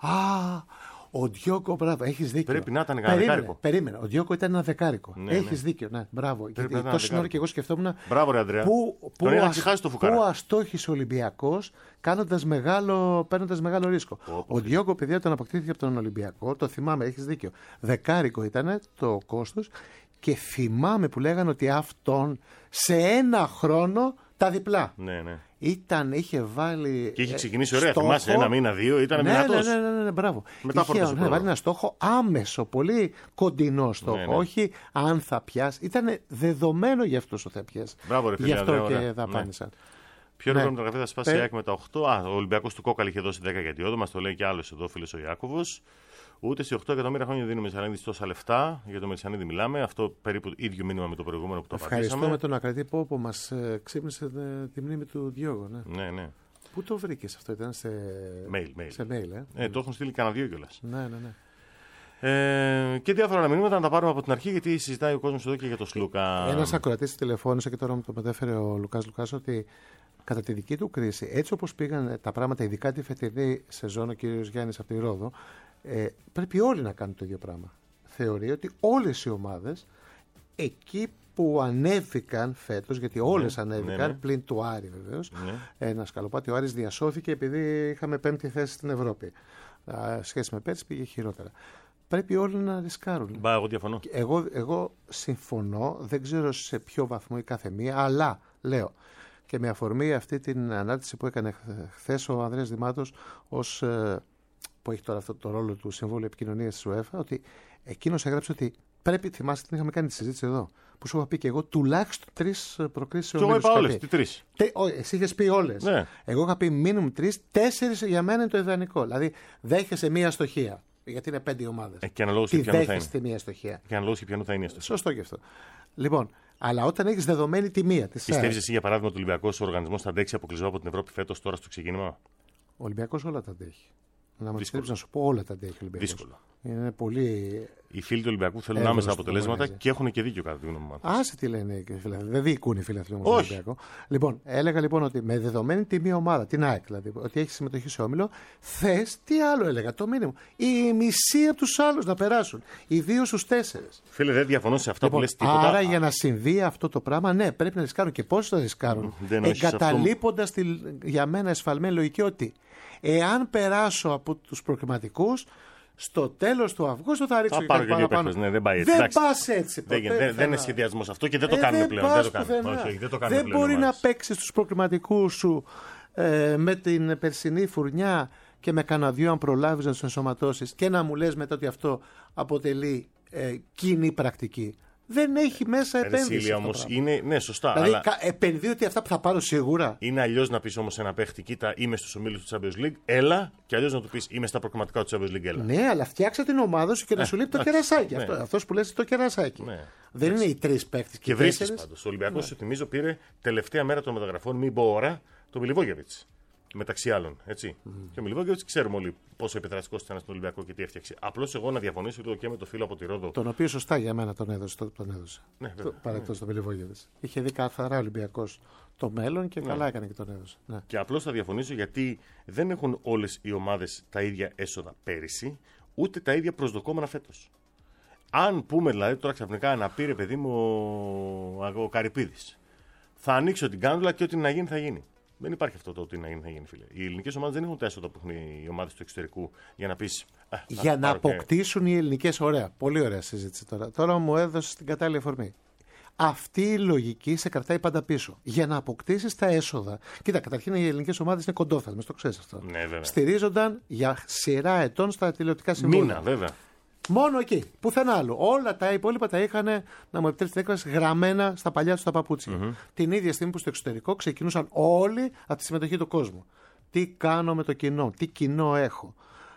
[SPEAKER 2] Α, ο Διόκο, μπράβο, έχει δίκιο.
[SPEAKER 1] Πρέπει να ήταν κανένα
[SPEAKER 2] περίμενε,
[SPEAKER 1] δεκάρικο.
[SPEAKER 2] περίμενε. Ο Διόκο ήταν ένα δεκάρικο.
[SPEAKER 1] Ναι,
[SPEAKER 2] έχει
[SPEAKER 1] ναι.
[SPEAKER 2] δίκιο, ναι, μπράβο.
[SPEAKER 1] να
[SPEAKER 2] Γιατί
[SPEAKER 1] ήταν
[SPEAKER 2] τόση
[SPEAKER 1] ένα
[SPEAKER 2] ώρα και εγώ σκεφτόμουν.
[SPEAKER 1] Μπράβο, ρε Ανδρέα.
[SPEAKER 2] Πού, πού,
[SPEAKER 1] Τον είχαν
[SPEAKER 2] ασ-
[SPEAKER 1] ξεχάσει το φουκαρά.
[SPEAKER 2] πού αστόχησε ο Ολυμπιακός κάνοντας μεγάλο, παίρνοντας μεγάλο ρίσκο.
[SPEAKER 1] Πω, πω,
[SPEAKER 2] Ο Διόκο, παιδιά, όταν αποκτήθηκε από τον Ολυμπιακό, το θυμάμαι, έχεις δίκιο. Δεκάρικο ήταν το κόστος και θυμάμαι που λέγανε ότι αυτόν σε ένα χρόνο τα διπλά.
[SPEAKER 1] Ναι, ναι.
[SPEAKER 2] Ήταν, είχε βάλει.
[SPEAKER 1] Και είχε
[SPEAKER 2] ε,
[SPEAKER 1] ξεκινήσει ωραία.
[SPEAKER 2] στόχο.
[SPEAKER 1] Θυμάσαι, ένα μήνα, δύο, ήταν
[SPEAKER 2] ναι,
[SPEAKER 1] δυνατός.
[SPEAKER 2] ναι, ναι, ναι, ναι, μπράβο.
[SPEAKER 1] Μετά
[SPEAKER 2] Είχε
[SPEAKER 1] φόρτωσε
[SPEAKER 2] ναι,
[SPEAKER 1] πρόγραμμα.
[SPEAKER 2] βάλει ένα στόχο άμεσο, πολύ κοντινό στόχο.
[SPEAKER 1] Ναι, ναι.
[SPEAKER 2] Όχι αν θα πιάσει. Ήταν δεδομένο για αυτό ότι θα πιάσει.
[SPEAKER 1] Μπράβο, ρε φίλε,
[SPEAKER 2] Γι' αυτό
[SPEAKER 1] Ανδρέα,
[SPEAKER 2] και
[SPEAKER 1] ωραία.
[SPEAKER 2] δαπάνησαν.
[SPEAKER 1] Ποιο
[SPEAKER 2] Ναι.
[SPEAKER 1] ρεκόρ μεταγραφή θα σπάσει
[SPEAKER 2] Πε-
[SPEAKER 1] η ΑΕΚ με τα οκτώ. Α, ο Ολυμπιακό του Κόκαλη είχε δώσει δέκα για τη Όδο. Μα το λέει και άλλο εδώ, φίλο ο Ιάκωβο. Ούτε σε οκτώ εκατομμύρια χρόνια δίνουμε Μεσσανίδη τόσα λεφτά. Για το Μεσσανίδη μιλάμε. Αυτό περίπου ίδιο μήνυμα με το προηγούμενο που το
[SPEAKER 2] Ευχαριστούμε
[SPEAKER 1] απαντήσαμε.
[SPEAKER 2] τον ακρατή που που μας ε, ξύπνησε ε, τη μνήμη του Διόγκο. Ναι.
[SPEAKER 1] Ναι, ναι.
[SPEAKER 2] Πού το βρήκε αυτό, ήταν σε
[SPEAKER 1] Mail, mail.
[SPEAKER 2] σε mail, ε?
[SPEAKER 1] Ε, το έχουν στείλει κανένα δύο κιόλα.
[SPEAKER 2] Ναι, ναι, ναι.
[SPEAKER 1] Ε, και διάφορα άλλα μηνύματα να τα πάρουμε από την αρχή, γιατί συζητάει ο κόσμο εδώ και για το Σλούκα.
[SPEAKER 2] Ένα ακροατή τηλεφώνησε και τώρα μου το μετέφερε ο Λουκά Λουκά ότι κατά τη δική του κρίση, έτσι όπως πήγαν τα πράγματα, ειδικά τη φετινή σεζόν, ο κύριος Γιάννης από τη Ρόδο, ε, πρέπει όλοι να κάνουν το ίδιο πράγμα. Θεωρεί ότι όλες οι ομάδες εκεί που ανέβηκαν φέτος, γιατί όλες
[SPEAKER 1] ναι,
[SPEAKER 2] ανέβηκαν,
[SPEAKER 1] ναι, ναι.
[SPEAKER 2] πλην του Άρη βεβαίως,
[SPEAKER 1] Ναι.
[SPEAKER 2] ένα σκαλοπάτι, ο Άρης διασώθηκε επειδή είχαμε πέμπτη θέση στην Ευρώπη. Σχέση με πέρσι πήγε χειρότερα. Πρέπει όλοι να ρισκάρουν.
[SPEAKER 1] Μπα, εγώ διαφωνώ.
[SPEAKER 2] Εγώ, εγώ συμφωνώ, δεν ξέρω σε ποιο βαθμό η κάθε μία, αλλά λέω και με αφορμή αυτή την ανάρτηση που έκανε χθες ο Ανδρέας Δημάτος, ως, ε, που έχει τώρα αυτό το ρόλο του Συμβούλου Επικοινωνίας της UEFA, ότι εκείνος έγραψε ότι πρέπει, θυμάστε την είχαμε κάνει τη συζήτηση εδώ, που σου είχα πει και εγώ τουλάχιστον τρεις προκρίσεις σε ομίλους.
[SPEAKER 1] Και εγώ είπα όλες, τι τρεις.
[SPEAKER 2] Τε, ό, εσύ είχες πει όλες.
[SPEAKER 1] Ναι.
[SPEAKER 2] Εγώ είχα πει μίνιμουμ τρεις, τέσσερις για μένα είναι το ιδανικό. Δηλαδή δέχεσαι μία αστοχία. Γιατί είναι πέντε ομάδες.
[SPEAKER 1] Ε, και αναλόγως
[SPEAKER 2] τι
[SPEAKER 1] και ποιανού θα
[SPEAKER 2] δέχεστε
[SPEAKER 1] είναι.
[SPEAKER 2] μία αστοχία.
[SPEAKER 1] Και αναλόγως και ποιανού θα είναι η αστοχία.
[SPEAKER 2] Σωστό και αυτό. Λοιπόν, αλλά όταν έχεις δεδομένη τη μία.
[SPEAKER 1] Πιστεύεις εσύ για παράδειγμα ότι ο Ολυμπιακός οργανισμός θα αντέξει αποκλεισμό από την Ευρώπη φέτος τώρα στο ξεκίνημα?
[SPEAKER 2] Ο Ολυμπιακός όλα τα αντέχει. Να μου επιτρέψει να σου πω, όλα τα αντέχει ο Ολυμπιακός.
[SPEAKER 1] Δύσκολο.
[SPEAKER 2] Είναι πολύ.
[SPEAKER 1] Οι φίλοι του Ολυμπιακού θέλουν
[SPEAKER 2] Εύρωστο
[SPEAKER 1] άμεσα αποτελέσματα
[SPEAKER 2] μαγαζί.
[SPEAKER 1] και έχουν και δίκιο κατά τη γνώμη μου.
[SPEAKER 2] Άσε τι λένε οι φίλοι. Δεν διοικούν οι φίλοι αυτοί όμως στον Ολυμπιακό. Λοιπόν, έλεγα λοιπόν ότι με δεδομένη τη μία ομάδα, την ΑΕΚ δηλαδή, ότι έχει συμμετοχή σε όμιλο, θες τι άλλο έλεγα, το μήνυμα. Η μισή από τους άλλους να περάσουν. Οι δύο στους τέσσερις.
[SPEAKER 1] Φίλε, δεν διαφωνώ σε αυτά
[SPEAKER 2] Λοιπόν,
[SPEAKER 1] που λες τίποτα.
[SPEAKER 2] άρα για να συμβεί αυτό το πράγμα, ναι, πρέπει να ρισκάρουν. Και πώς θα ρισκάρουν? Εγκαταλείποντας τη, για μένα εσφαλμένη λογική ότι εάν περάσω από τους προκριματικούς, στο τέλος του Αυγούστου θα ρίξω
[SPEAKER 1] θα πάρω και δύο παίκτες. Ναι, δεν πάει έτσι.
[SPEAKER 2] Δεν πας έτσι.
[SPEAKER 1] Δεν, δεν, δεν είναι σχεδιασμός αυτό και δεν το
[SPEAKER 2] ε,
[SPEAKER 1] κάνουμε
[SPEAKER 2] δεν
[SPEAKER 1] πλέον. Δεν το
[SPEAKER 2] κάνουμε.
[SPEAKER 1] Όχι, όχι, δεν το κάνουμε
[SPEAKER 2] δεν
[SPEAKER 1] πλέον.
[SPEAKER 2] Μπορεί να παίξεις τους προκριματικούς σου ε, με την περσινή φουρνιά και με κανένα δυο αν προλάβεις να τους ενσωματώσεις και να μου λες μετά ότι αυτό αποτελεί ε, κοινή πρακτική. Δεν έχει μέσα επένδυση.
[SPEAKER 1] Ερσίλια όμως είναι, ναι, σωστά.
[SPEAKER 2] Δηλαδή,
[SPEAKER 1] αλλά...
[SPEAKER 2] επενδύει ότι αυτά που θα πάρω σίγουρα.
[SPEAKER 1] Είναι αλλιώς να πεις όμως ένα παίχτη, κοίτα, είμαι στους ομίλους του Champions League, έλα, και αλλιώς να του πεις, είμαι στα προκριματικά του Champions League, έλα.
[SPEAKER 2] Ναι, αλλά φτιάξε την ομάδα σου και ε, να σου λείπει το κερασάκι. Ναι. Αυτό, αυτός που λες το κερασάκι. Ναι. Δεν εντάξει. Είναι οι τρεις παίχτες.
[SPEAKER 1] Και βρίσκεις πάντως. Ο Ολυμπιακός, ναι. Σου θυμίζω, πήρε τελευταία μέρα των μεταγραφών, μην πω ώρα, τον Μιλιβόγεβιτς. Μεταξύ άλλων. Έτσι. Mm. Και ο Μιλιβόγεβιτς ξέρουμε όλοι πόσο επιδραστικός ήταν στον Ολυμπιακό και τι έφτιαξε. Απλώς εγώ να διαφωνήσω λίγο και με το φίλο από τη Ρόδο.
[SPEAKER 2] Τον οποίο σωστά για μένα τον έδωσε. Τον έδωσε.
[SPEAKER 1] Ναι,
[SPEAKER 2] παρακτός τον Μιλιβόγεβιτς. Είχε δει καθαρά Ολυμπιακός το μέλλον και ναι. Καλά έκανε και τον έδωσε. Ναι.
[SPEAKER 1] Και απλώς θα διαφωνήσω γιατί δεν έχουν όλες οι ομάδες τα ίδια έσοδα πέρυσι, ούτε τα ίδια προσδοκόμενα φέτος. Αν πούμε δηλαδή τώρα ξαφνικά να πήρε παιδί μου ο, ο Καρυπίδης, θα ανοίξω την κάνδουλα και ό,τι να γίνει θα γίνει. Δεν υπάρχει αυτό το ότι να γίνει, θα γίνει, φίλε. Οι ελληνικές ομάδες δεν έχουν τα έσοδα που έχουν οι ομάδες του εξωτερικού για να πεις.
[SPEAKER 2] Για να αποκτήσουν και... οι ελληνικές. Ωραία. Πολύ ωραία συζήτηση τώρα. Τώρα μου έδωσε την κατάλληλη αφορμή. Αυτή η λογική σε κρατάει πάντα πίσω. Για να αποκτήσεις τα έσοδα. Κοίτα, καταρχήν οι ελληνικές ομάδες είναι κοντόφθαλμες, το ξέρεις αυτό.
[SPEAKER 1] Ναι, βέβαια.
[SPEAKER 2] Στηρίζονταν για σειρά ετών στα τηλεοπτικά συμβούλια.
[SPEAKER 1] Μήνα, βέβαια.
[SPEAKER 2] Μόνο εκεί. Πουθενά άλλο. Όλα τα υπόλοιπα τα είχαν, να μου επιτρέψετε την έκφραση, γραμμένα στα παλιά του τα παπούτσια. Mm-hmm. Την ίδια στιγμή που στο εξωτερικό ξεκινούσαν όλοι από τη συμμετοχή του κόσμου. Τι κάνω με το κοινό, τι κοινό έχω.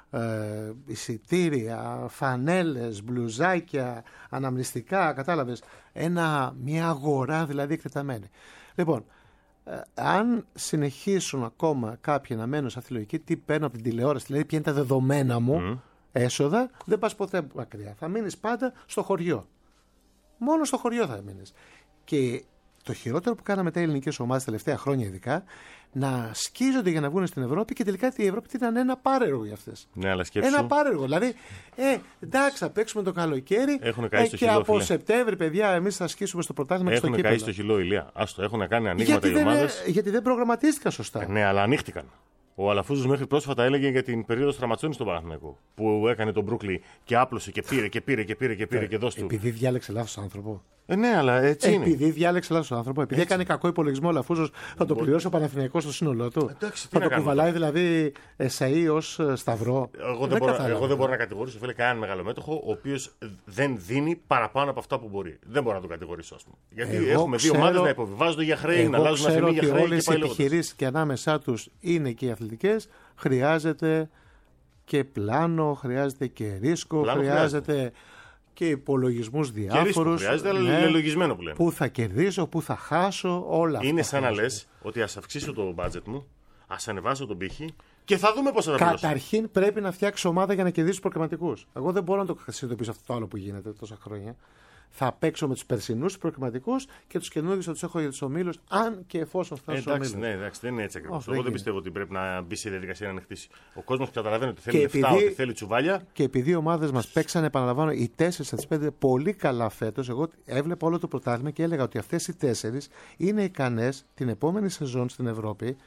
[SPEAKER 2] Ε, εισιτήρια, φανέλες, μπλουζάκια, αναμνηστικά, κατάλαβες. Ένα, μια αγορά δηλαδή εκτεταμένη. Λοιπόν, ε, αν συνεχίσουν ακόμα κάποιοι να μένουν σε αυτή τη λογική, τι παίρνω από την τηλεόραση, δηλαδή ποια είναι τα δεδομένα μου. Mm. Έσοδα, δεν πας ποτέ μακριά. Θα μείνεις πάντα στο χωριό. Μόνο στο χωριό θα μείνεις. Και το χειρότερο που κάναμε τα ελληνικές ομάδες τα τελευταία χρόνια, ειδικά, να σκίζονται για να βγουν στην Ευρώπη και τελικά η Ευρώπη ήταν ένα πάρεργο για αυτές.
[SPEAKER 1] Ναι, αλλά σκέψου.
[SPEAKER 2] Ένα πάρεργο. Δηλαδή, ε, εντάξει, θα παίξουμε το καλοκαίρι ε, και
[SPEAKER 1] χειλό,
[SPEAKER 2] από
[SPEAKER 1] φίλε.
[SPEAKER 2] Σεπτέμβρη, παιδιά, εμείς θα σκίσουμε στο πρωτάθλημα και στο κύπελλο.
[SPEAKER 1] Έχουν καεί στο χειλό, Ηλία. Άστο, έχουν κάνει ανοίγματα
[SPEAKER 2] γιατί
[SPEAKER 1] οι ομάδες.
[SPEAKER 2] Δεν, γιατί δεν προγραμματίστηκαν σωστά.
[SPEAKER 1] Ε, ναι, αλλά ανοίχτηκαν. Ο Αλαφούζος μέχρι πρόσφατα έλεγε για την περίοδο Στραματσόνη στον Παναθηναϊκό. Που έκανε τον Μπρούκλι και άπλωσε και πήρε και πήρε και πήρε και πήρε και δώσ' του.
[SPEAKER 2] Επειδή διάλεξε λάθος άνθρωπο.
[SPEAKER 1] Ε, ναι, αλλά έτσι είναι.
[SPEAKER 2] Επειδή διάλεξε λάθος άνθρωπο. Επειδή έτσι. Έκανε κακό υπολογισμό ο Αλαφούζος, θα το πληρώσει ο Παναθηναϊκός στο σύνολό του.
[SPEAKER 1] Εντάξει,
[SPEAKER 2] θα το κουβαλάει δηλαδή εσαΐ ως σταυρό.
[SPEAKER 1] Εγώ δεν, μπορώ, εγώ δεν μπορώ να κατηγορήσω φίλε κανέναν μεγαλομέτωχο ο οποίος δεν δίνει παραπάνω από αυτά που μπορεί. Δεν μπορώ να τον κατηγορήσω, ας πούμε. Γιατί εγώ έχουμε δύο ομάδες να υποβιβάζονται για χρέη, να αλλάζουν αφημί για χρέη.
[SPEAKER 2] Όλες οι επιχειρήσεις και ανάμεσά τους είναι και οι αθλητικές. Χρειάζεται και πλάνο, χρειάζεται και ρίσκο,
[SPEAKER 1] πλάνο
[SPEAKER 2] χρειάζεται,
[SPEAKER 1] χρειάζεται
[SPEAKER 2] και υπολογισμούς διάφορους.
[SPEAKER 1] Χρειάζεται, αλλά ναι, λογισμένο που λέμε.
[SPEAKER 2] Πού θα κερδίσω, πού θα χάσω, όλα αυτά.
[SPEAKER 1] Είναι σαν να λες ότι ας αυξήσω το budget μου, ας ανεβάσω τον πύχη και θα δούμε πώς θα τα πληρώσω.
[SPEAKER 2] Καταρχήν πρέπει να φτιάξει ομάδα για να κερδίσει προκριματικούς. Εγώ δεν μπορώ να το συνειδητοποιήσω αυτό το άλλο που γίνεται τόσα χρόνια. Θα παίξω με τους περσινούς προκριματικούς και τους καινούργιους θα τους έχω για τους ομίλους, αν και εφόσον φτάσουν στους ομίλους.
[SPEAKER 1] Ναι, εντάξει, δεν είναι έτσι ακριβώς. Εγώ δεν πιστεύω ότι πρέπει να μπει σε διαδικασία να ανοιχτήσει. Ο κόσμος καταλαβαίνει ότι θέλει λεφτά, ότι θέλει τσουβάλια.
[SPEAKER 2] Και επειδή οι ομάδες μας παίξανε, επαναλαμβάνω, οι τέσσερις από τις πέντε πολύ καλά φέτος, εγώ έβλεπα όλο το πρωτάθλημα και έλεγα ότι αυτές οι τέσσερις είναι ικανές την επόμενη σεζόν στην Ευρώπη.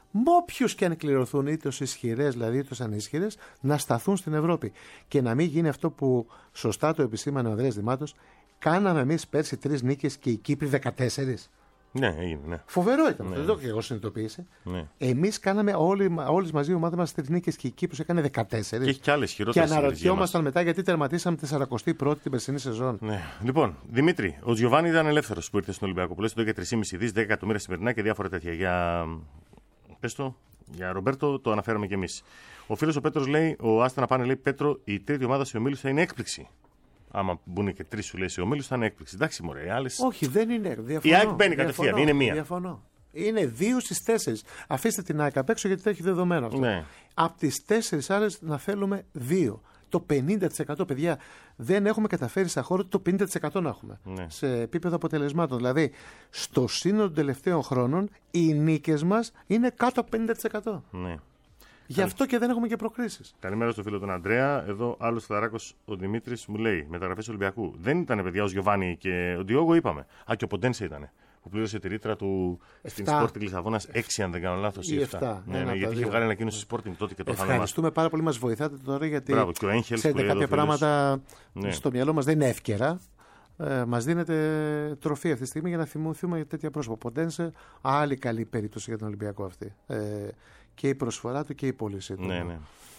[SPEAKER 2] με όποιους και αν κληρωθούν, είτε ως ισχυρές δηλαδή είτε ως ανίσχυρες, να σταθούν στην Ευρώπη. Και να μην γίνει αυτό που σωστά το επισήμανε ο Ανδρέας Δημάτος, κάναμε εμείς πέρσι τρεις νίκες και οι Κύπροι δεκατέσσερις.
[SPEAKER 1] Ναι, έγινε. Ναι.
[SPEAKER 2] Φοβερό ήταν
[SPEAKER 1] ναι.
[SPEAKER 2] αυτό, δεν το έχω εγώ συνειδητοποιήσει.
[SPEAKER 1] Ναι.
[SPEAKER 2] Εμείς κάναμε όλοι, όλες μαζί η ομάδα μας τρεις νίκες και η Κύπρος έκανε δεκατέσσερις.
[SPEAKER 1] Και έχει κι άλλες
[SPEAKER 2] Και
[SPEAKER 1] χειρότερες.
[SPEAKER 2] αναρωτιόμασταν μετά γιατί τερματίσαμε σαράντα πρώτη την περσινή σεζόν.
[SPEAKER 1] Ναι. Λοιπόν, Δημήτρη, ο Τζιοβάνι ήταν ελεύθερος που ήρθε στον Ολυμπιακό. Που λες εδώ για τρία κόμμα πέντε δισεκατομμύρια, δέκα εκατομμύρια σημερινά και διάφορα τέτοια. Για. Πες το, για Ρομπέρτο το αναφέραμε κι εμείς. Ο φίλος ο Πέτρος λέει, ο Άστα να πάνε, λέει Πέτρο, η τρίτη ομάδα σε ομίλους θα είναι έκπληξη. Άμα μπουν και τρεις σου λέει σε ομίλους θα είναι έκπληξη. Εντάξει, μωρέ, οι άλλες.
[SPEAKER 2] Όχι, δεν είναι. Διαφωνώ,
[SPEAKER 1] Η ΑΕΚ μπαίνει κατευθείαν, είναι μία.
[SPEAKER 2] Διαφωνώ. Είναι δύο στις τέσσερις. Αφήστε την ΑΕΚ απ' έξω γιατί έχει δεδομένο αυτό.
[SPEAKER 1] Ναι.
[SPEAKER 2] Από τις τέσσερις άλλες να θέλουμε δύο. Το πενήντα τοις εκατό, παιδιά, δεν έχουμε καταφέρει στα χώρα το πενήντα τοις εκατό να έχουμε.
[SPEAKER 1] Ναι.
[SPEAKER 2] Σε επίπεδο αποτελεσμάτων. Δηλαδή, στο σύνολο των τελευταίων χρόνων, οι νίκες μας είναι κάτω από πενήντα τοις εκατό.
[SPEAKER 1] Ναι.
[SPEAKER 2] Γι' αυτό και δεν έχουμε και προκρίσεις.
[SPEAKER 1] Καλημέρα στο φίλο τον Αντρέα. Εδώ άλλο φιλαράκος ο Δημήτρης μου λέει: μεταγραφές Ολυμπιακού. Δεν ήταν παιδιά ο Γιωβάνι και ο Ντιόγκο, είπαμε. Α, και ο Ποντένσε ήταν. Που πλήρωσε τη ρήτρα του στην Sporting Λισαβόνας έξι, αν δεν κάνω λάθος. Ή επτά. Ναι, ναι, γιατί είχε βγάλει ανακοίνωση Sporting τότε και το είχαμε.
[SPEAKER 2] Ευχαριστούμε πάρα πολύ, μας βοηθάτε τώρα γιατί.
[SPEAKER 1] Μπράβο, και ο Έγχελ,
[SPEAKER 2] ξέρετε, κάποια πράγματα
[SPEAKER 1] ναι.
[SPEAKER 2] στο μυαλό μας δεν είναι εύκαιρα. Ε, μας δίνεται τροφή αυτή τη στιγμή για να θυμηθούμε για τέτοια πρόσωπα. Ποντένσε, άλλη καλή περίπτωση για τον Ολυμπιακό αυτή. Ε, και η προσφορά του και η πώλησή του.
[SPEAKER 1] Ναι, ναι.